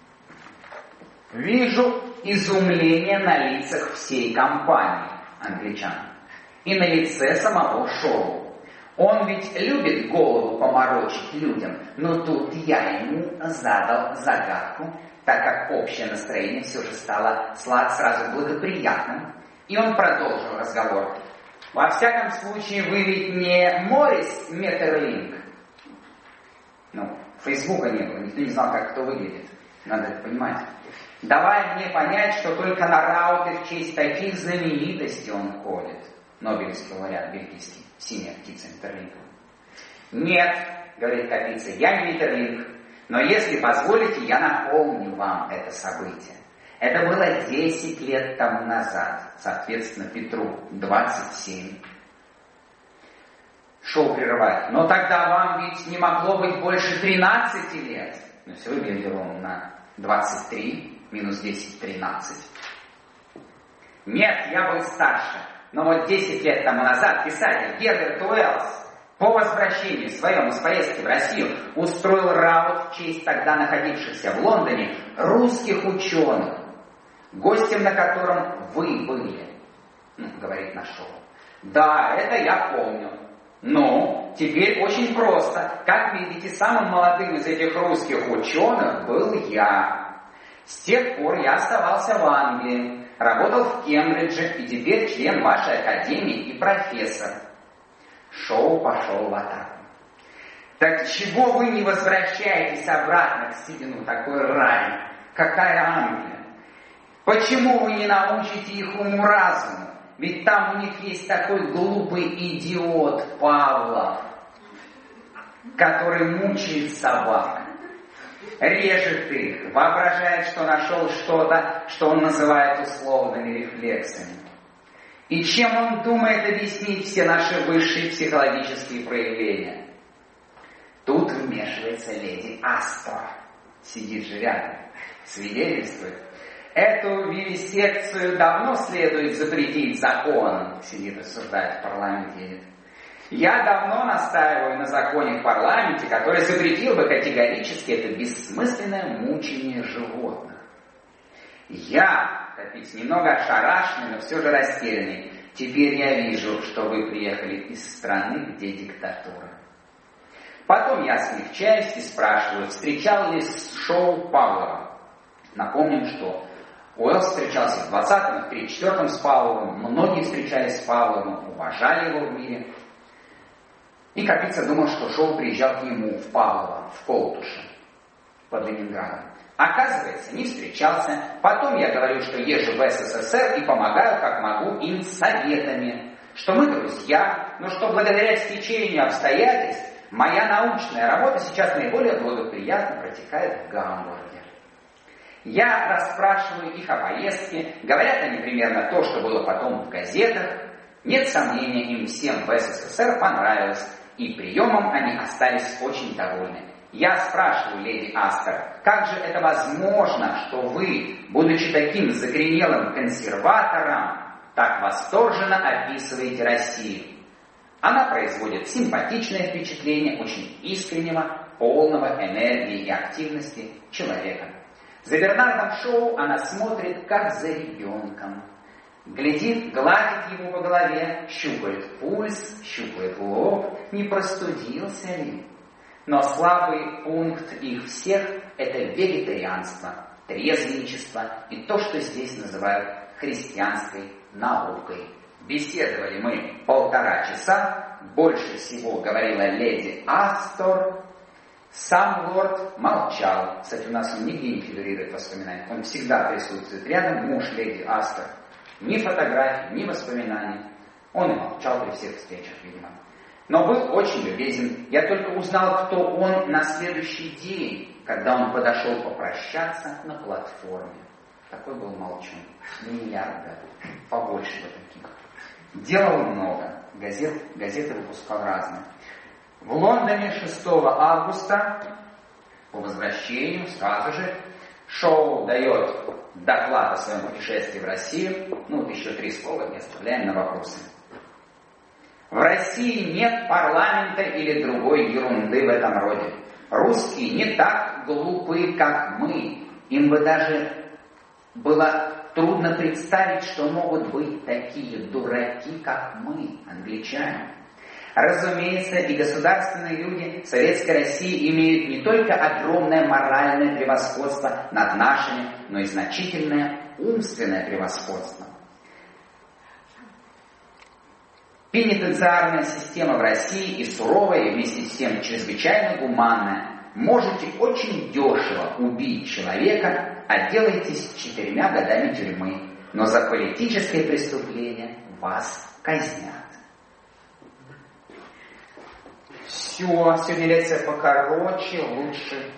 Вижу изумление на лицах всей компании англичан и на лице самого Шоу. Он ведь любит голову поморочить людям, но тут я ему задал загадку, так как общее настроение все же стало сразу благоприятным. И он продолжил разговор. «Во всяком случае, вы ведь не Морис Метерлинг?» Ну, Фейсбука не было, никто не знал, как кто выглядит. Надо это понимать. «Давай мне понять, что только на рауты в честь таких знаменитостей он ходит». Нобелевский лауреат бельгийский, синяя птица Метерлинга. Нет, говорит Капица, я не Метерлинк, но если позволите, я напомню вам это событие. Это было десять лет тому назад, соответственно, Петру двадцать семь. Шоу прерывает. Но тогда вам ведь не могло быть больше тринадцати лет. Но все выглядело он на двадцать три, минус десять, тринадцать. Нет, я был старше. Но вот десять лет тому назад писатель Герберт Уэллс по возвращении своем из поездки в Россию устроил раут в честь тогда находившихся в Лондоне русских ученых, гостем на котором вы были, ну, говорит наш шоу. Да, это я помню. Ну, теперь очень просто. Как видите, самым молодым из этих русских ученых был я. С тех пор я оставался в Англии, работал в Кембридже и теперь член вашей академии и профессор. Шоу пошел в атаку. Так чего вы не возвращаетесь обратно к Стивену такой рай? Какая Англия? Почему вы не научите их уму-разуму? Ведь там у них есть такой глупый идиот Павлов, который мучает собак, режет их, воображает, что нашел что-то, что он называет условными рефлексами. И чем он думает объяснить все наши высшие психологические проявления? Тут вмешивается леди Астор, сидит же рядом, свидетельствует. Эту вивисекцию давно следует запретить законом, сидит, рассуждает в парламенте. Я давно настаиваю на законе в парламенте, который запретил бы категорически это бессмысленное мучение животных. Я, Капиц, немного ошарашенный, но все же растерянный. Теперь я вижу, что вы приехали из страны, где диктатура. Потом я смягчаюсь и спрашиваю, встречал ли шоу Павлова. Напомним, что Уэллс встречался в двадцатом, в тридцать четвёртом с Павловым, многие встречались с Павловым, уважали его в мире. И Капица думал, что Шоу приезжал к нему в Павлово, в Колтуше, под Ленинградом. Оказывается, не встречался. Потом я говорю, что езжу в СССР и помогаю, как могу, им советами, что мы друзья, но что благодаря стечению обстоятельств моя научная работа сейчас наиболее благоприятно протекает в Гамбурге. Я расспрашиваю их о поездке, говорят они примерно то, что было потом в газетах. Нет сомнения, им всем в СССР понравилось, и приемом они остались очень довольны. Я спрашиваю леди Астер, как же это возможно, что вы, будучи таким закоренелым консерватором, так восторженно описываете Россию? Она производит симпатичное впечатление очень искреннего, полного энергии и активности человека. За Бернардом Шоу она смотрит, как за ребенком. Глядит, гладит его по голове, щупает пульс, щупает лоб, не простудился ли. Но слабый пункт их всех – это вегетарианство, трезвенничество и то, что здесь называют христианской наукой. Беседовали мы полтора часа, больше всего говорила леди Астор. Сам лорд молчал. Кстати, у нас он нигде не фигурирует в воспоминаниях. Он всегда присутствует рядом, муж леди Астер. Ни фотографий, ни воспоминаний. Он и молчал при всех встречах, видимо. Но был очень любезен. Я только узнал, кто он на следующий день, когда он подошел попрощаться на платформе. Такой был молчун. Миллиарда. Побольше бы таких. Делал много. Газет, газеты выпускал разные. В Лондоне шестого августа по возвращению сразу же Шоу дает доклад о своем путешествии в Россию. Ну, еще три слова не оставляем на вопросы. В России нет парламента или другой ерунды в этом роде. Русские не так глупы, как мы. Им бы даже было трудно представить, что могут быть такие дураки, как мы, англичане. Разумеется, и государственные люди Советской России имеют не только огромное моральное превосходство над нашими, но и значительное умственное превосходство. Пенитенциарная система в России и суровая, и вместе с тем чрезвычайно гуманная. Можете очень дешево убить человека, отделаетесь четырьмя годами тюрьмы, но за политическое преступление вас казнят. Все, сегодня лекция покороче, лучше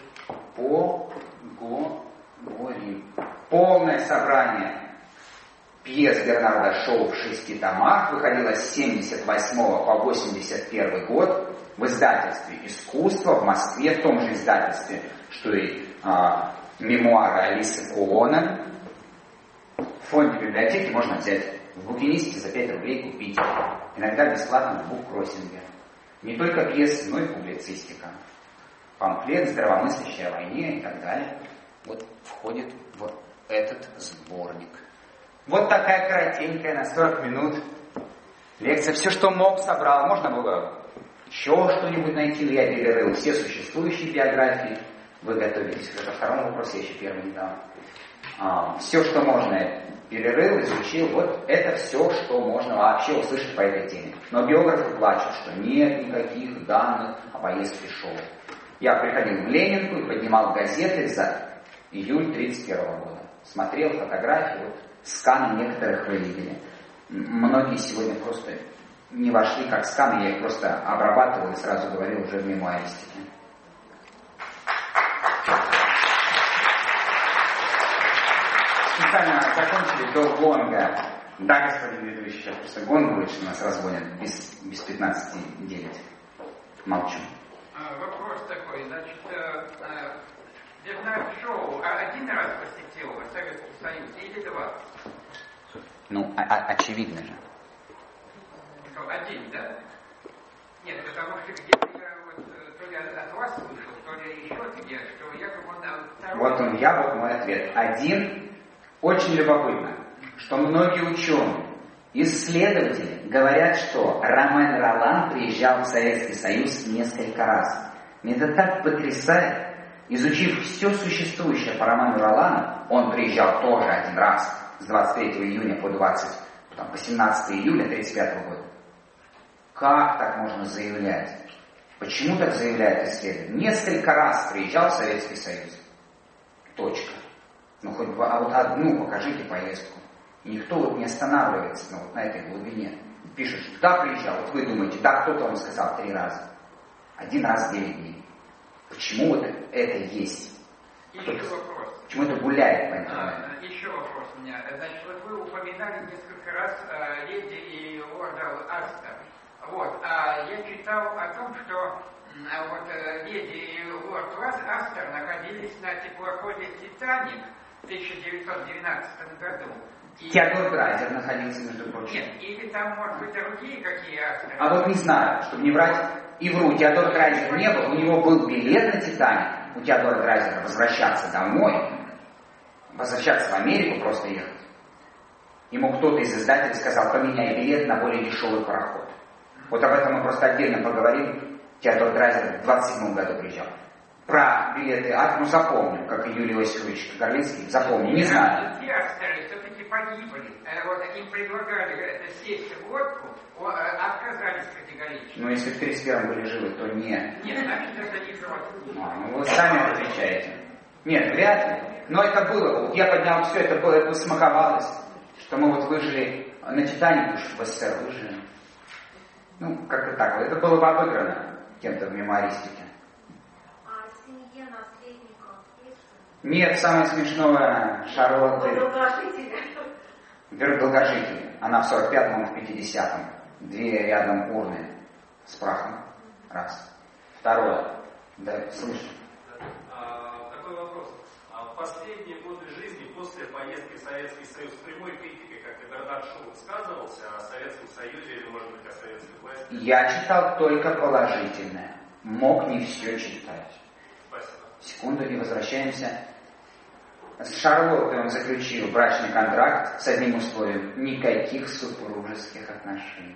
поговорим. Полное собрание пьес Бернарда Шоу в шести томах выходило с семьдесят восьмого по восемьдесят первый год в издательстве «Искусство» в Москве, в том же издательстве, что и а, мемуары Алисы Кулонен. В фонде библиотеки можно взять, в букинисте за пять рублей купить. Иногда бесплатно в буккроссинге. Не только пьесы, но и публицистика. Памфлет, здравомыслящая о войне и так далее. Вот входит в этот сборник. Вот такая коротенькая, на сорок минут лекция. Все, что мог, собрал. Можно было еще что-нибудь найти, но я перерыл все существующие биографии. Вы готовитесь к второму вопросу, я еще первый не дал. А, все, что можно, перерыл, изучил. Вот это все, что можно вообще услышать по этой теме. Но биографы плачут, что нет никаких данных о поездке Шоу. Я приходил в Ленинку и поднимал газеты за июль тридцать первого года. Смотрел фотографии, вот, сканы некоторых вы видели. Многие сегодня просто не вошли как сканы, я их просто обрабатывал и сразу говорил уже в мемуаристике. Специально закончили до гонга. Да, господин ведущий, сейчас просто гонг будет, что нас разводят без, без пятнадцати девять. Молчу. Вопрос такой, значит, Бернард Шоу один раз посетил Советский Союз или два? Ну, а- а- очевидно же. Один, да? Нет, потому что где-то я вот то ли от вас слышал, то ли еще где, что якобы он второй... Вот он я, вот мой ответ. Один. Очень любопытно, что многие ученые, исследователи говорят, что Ромен Ролан приезжал в Советский Союз несколько раз. Мне это так потрясает. Изучив все существующее по Ромену Ролану, он приезжал тоже один раз, с двадцать третьего июня по двадцать, там, по семнадцатого июля тридцать пятого года. Как так можно заявлять? Почему так заявляют исследователи? Несколько раз приезжал в Советский Союз. Точка. Ну хоть бы, а вот одну покажите поездку. И никто вот не останавливается ну, вот на этой глубине. Пишет, да, приезжал. Вот вы думаете, да, кто-то вам сказал три раза. Один раз в девять дней. Почему вот это есть? Еще вопрос. Почему это гуляет по интернету? А, еще вопрос у меня. Значит, вот вы упоминали несколько раз а, леди и лорда Астер. Вот, а я читал о том, что а, вот леди и лорд Астер находились на теплоходе «Титаник» в тысяча девятьсот двенадцатом году. И... Теодор Драйзер находился, между прочим. Нет, или там, может быть, другие какие Астеры? А вот не знаю, чтобы не врать и вру. Теодор Драйзер не был, у него был билет на «Титаник». У Теодора Драйзера возвращаться домой, возвращаться в Америку, просто ехать. Ему кто-то из издателей сказал, поменяй билет на более дешевый пароход. Вот об этом мы просто отдельно поговорим. Теодор Драйзер в двадцать седьмом году приезжал. Про билеты Ад, ну запомню, как и Юрий Иосифович Горлицкий, запомню, не знаю. Те Астеры все-таки погибли. Вот им предлагали сесть в лодку, отказались категорически. Ну, если в тридцать первом были живы, то нет. Нет, значит, это не жестко. А, ну, вы сами отвечаете. Нет, вряд ли. Но это было. Вот я поднял все, это было, это смаковалось, что мы вот выжили на «Титанике», уж в СССР выжили. Ну, как-то так. Это было бы обыграно кем-то в мемуаристике. А семье наследников есть? Нет, самое смешное, Шарлотта... Долгожители. Во-первых, долгожители. Она в сорок пятом, он в пятидесятом. Две рядом урны с прахом. Раз. Второе. Да, слышу. А, такой вопрос. А в последние годы жизни после поездки в Советский Союз прямой критикой, как и Бернард Шоу, высказывался о Советском Союзе или, может быть, о советской власти? Я читал только положительное. Мог не все читать. Спасибо. Секунду, и возвращаемся. С Шарлоттой он заключил брачный контракт с одним условием: никаких супружеских отношений.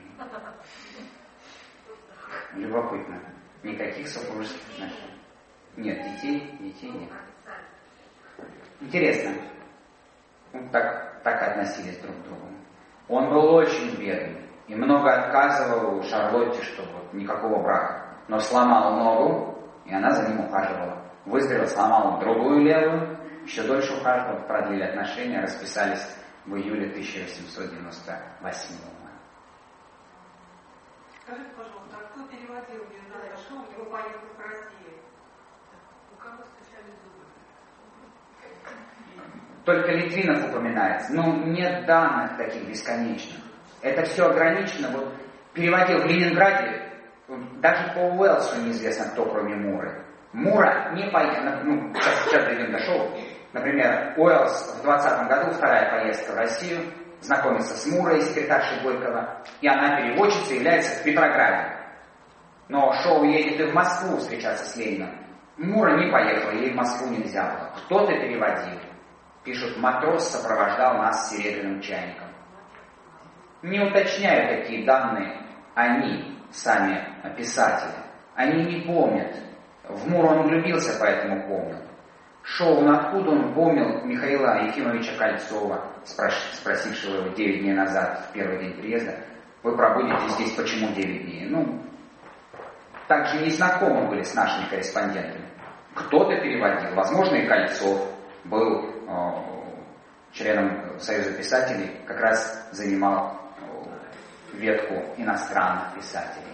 Любопытно. Никаких супружеских отношений. Нет, детей, детей нет. Интересно. Вот так, так относились друг к другу. Он был очень бедный и много отказывал Шарлотте, что вот никакого брака. Но сломал ногу, и она за ним ухаживала. Выздоровел, сломал другую левую, еще дольше ухаживал, продлили отношения, расписались в июле тысяча восемьсот девяносто восьмого. Скажите, пожалуйста, а кто переводил Ленинград шоу в его поездку в России? У кого стучали зубы? Только Литвинов упоминается. Но нет данных таких бесконечных. Это все ограничено. Вот переводил в Ленинграде, даже по Уэллсу неизвестно, кто кроме Муры. Мура не поехал, ну, сейчас, сейчас дойдем до шоу. Например, Уэллс в двадцатом году, вторая поездка в Россию, знакомится с Мурой, секретаршей Горького, и она переводчица, является в Петрограде. Но Шоу едет и в Москву встречаться с Лениным. Мура не поехала, ей в Москву нельзя было. Кто-то переводил. Пишут, матрос сопровождал нас серебряным чайником. Не уточняют такие данные они, сами писатели. Они не помнят. В Муру он влюбился, поэтому помнил. Шоу, откуда он помнил Михаила Ефимовича Кольцова, спросившего его девять дней назад, в первый день приезда, вы пробудете здесь почему девять дней? Ну, также не знакомы были с нашими корреспондентами. Кто-то переводил, возможно, и Кольцов был э, членом Союза писателей, как раз занимал э, ветку иностранных писателей.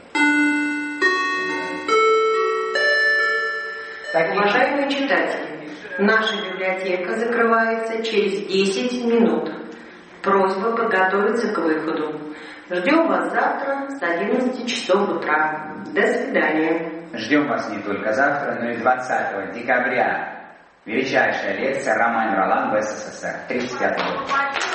Такие... Уважаемые читатели, наша библиотека закрывается через десять минут. Просьба подготовиться к выходу. Ждем вас завтра с одиннадцати часов утра. До свидания. Ждем вас не только завтра, но и двадцатого декабря. Величайшая лекция «Роман Ролан в СССР». тридцать пятый год.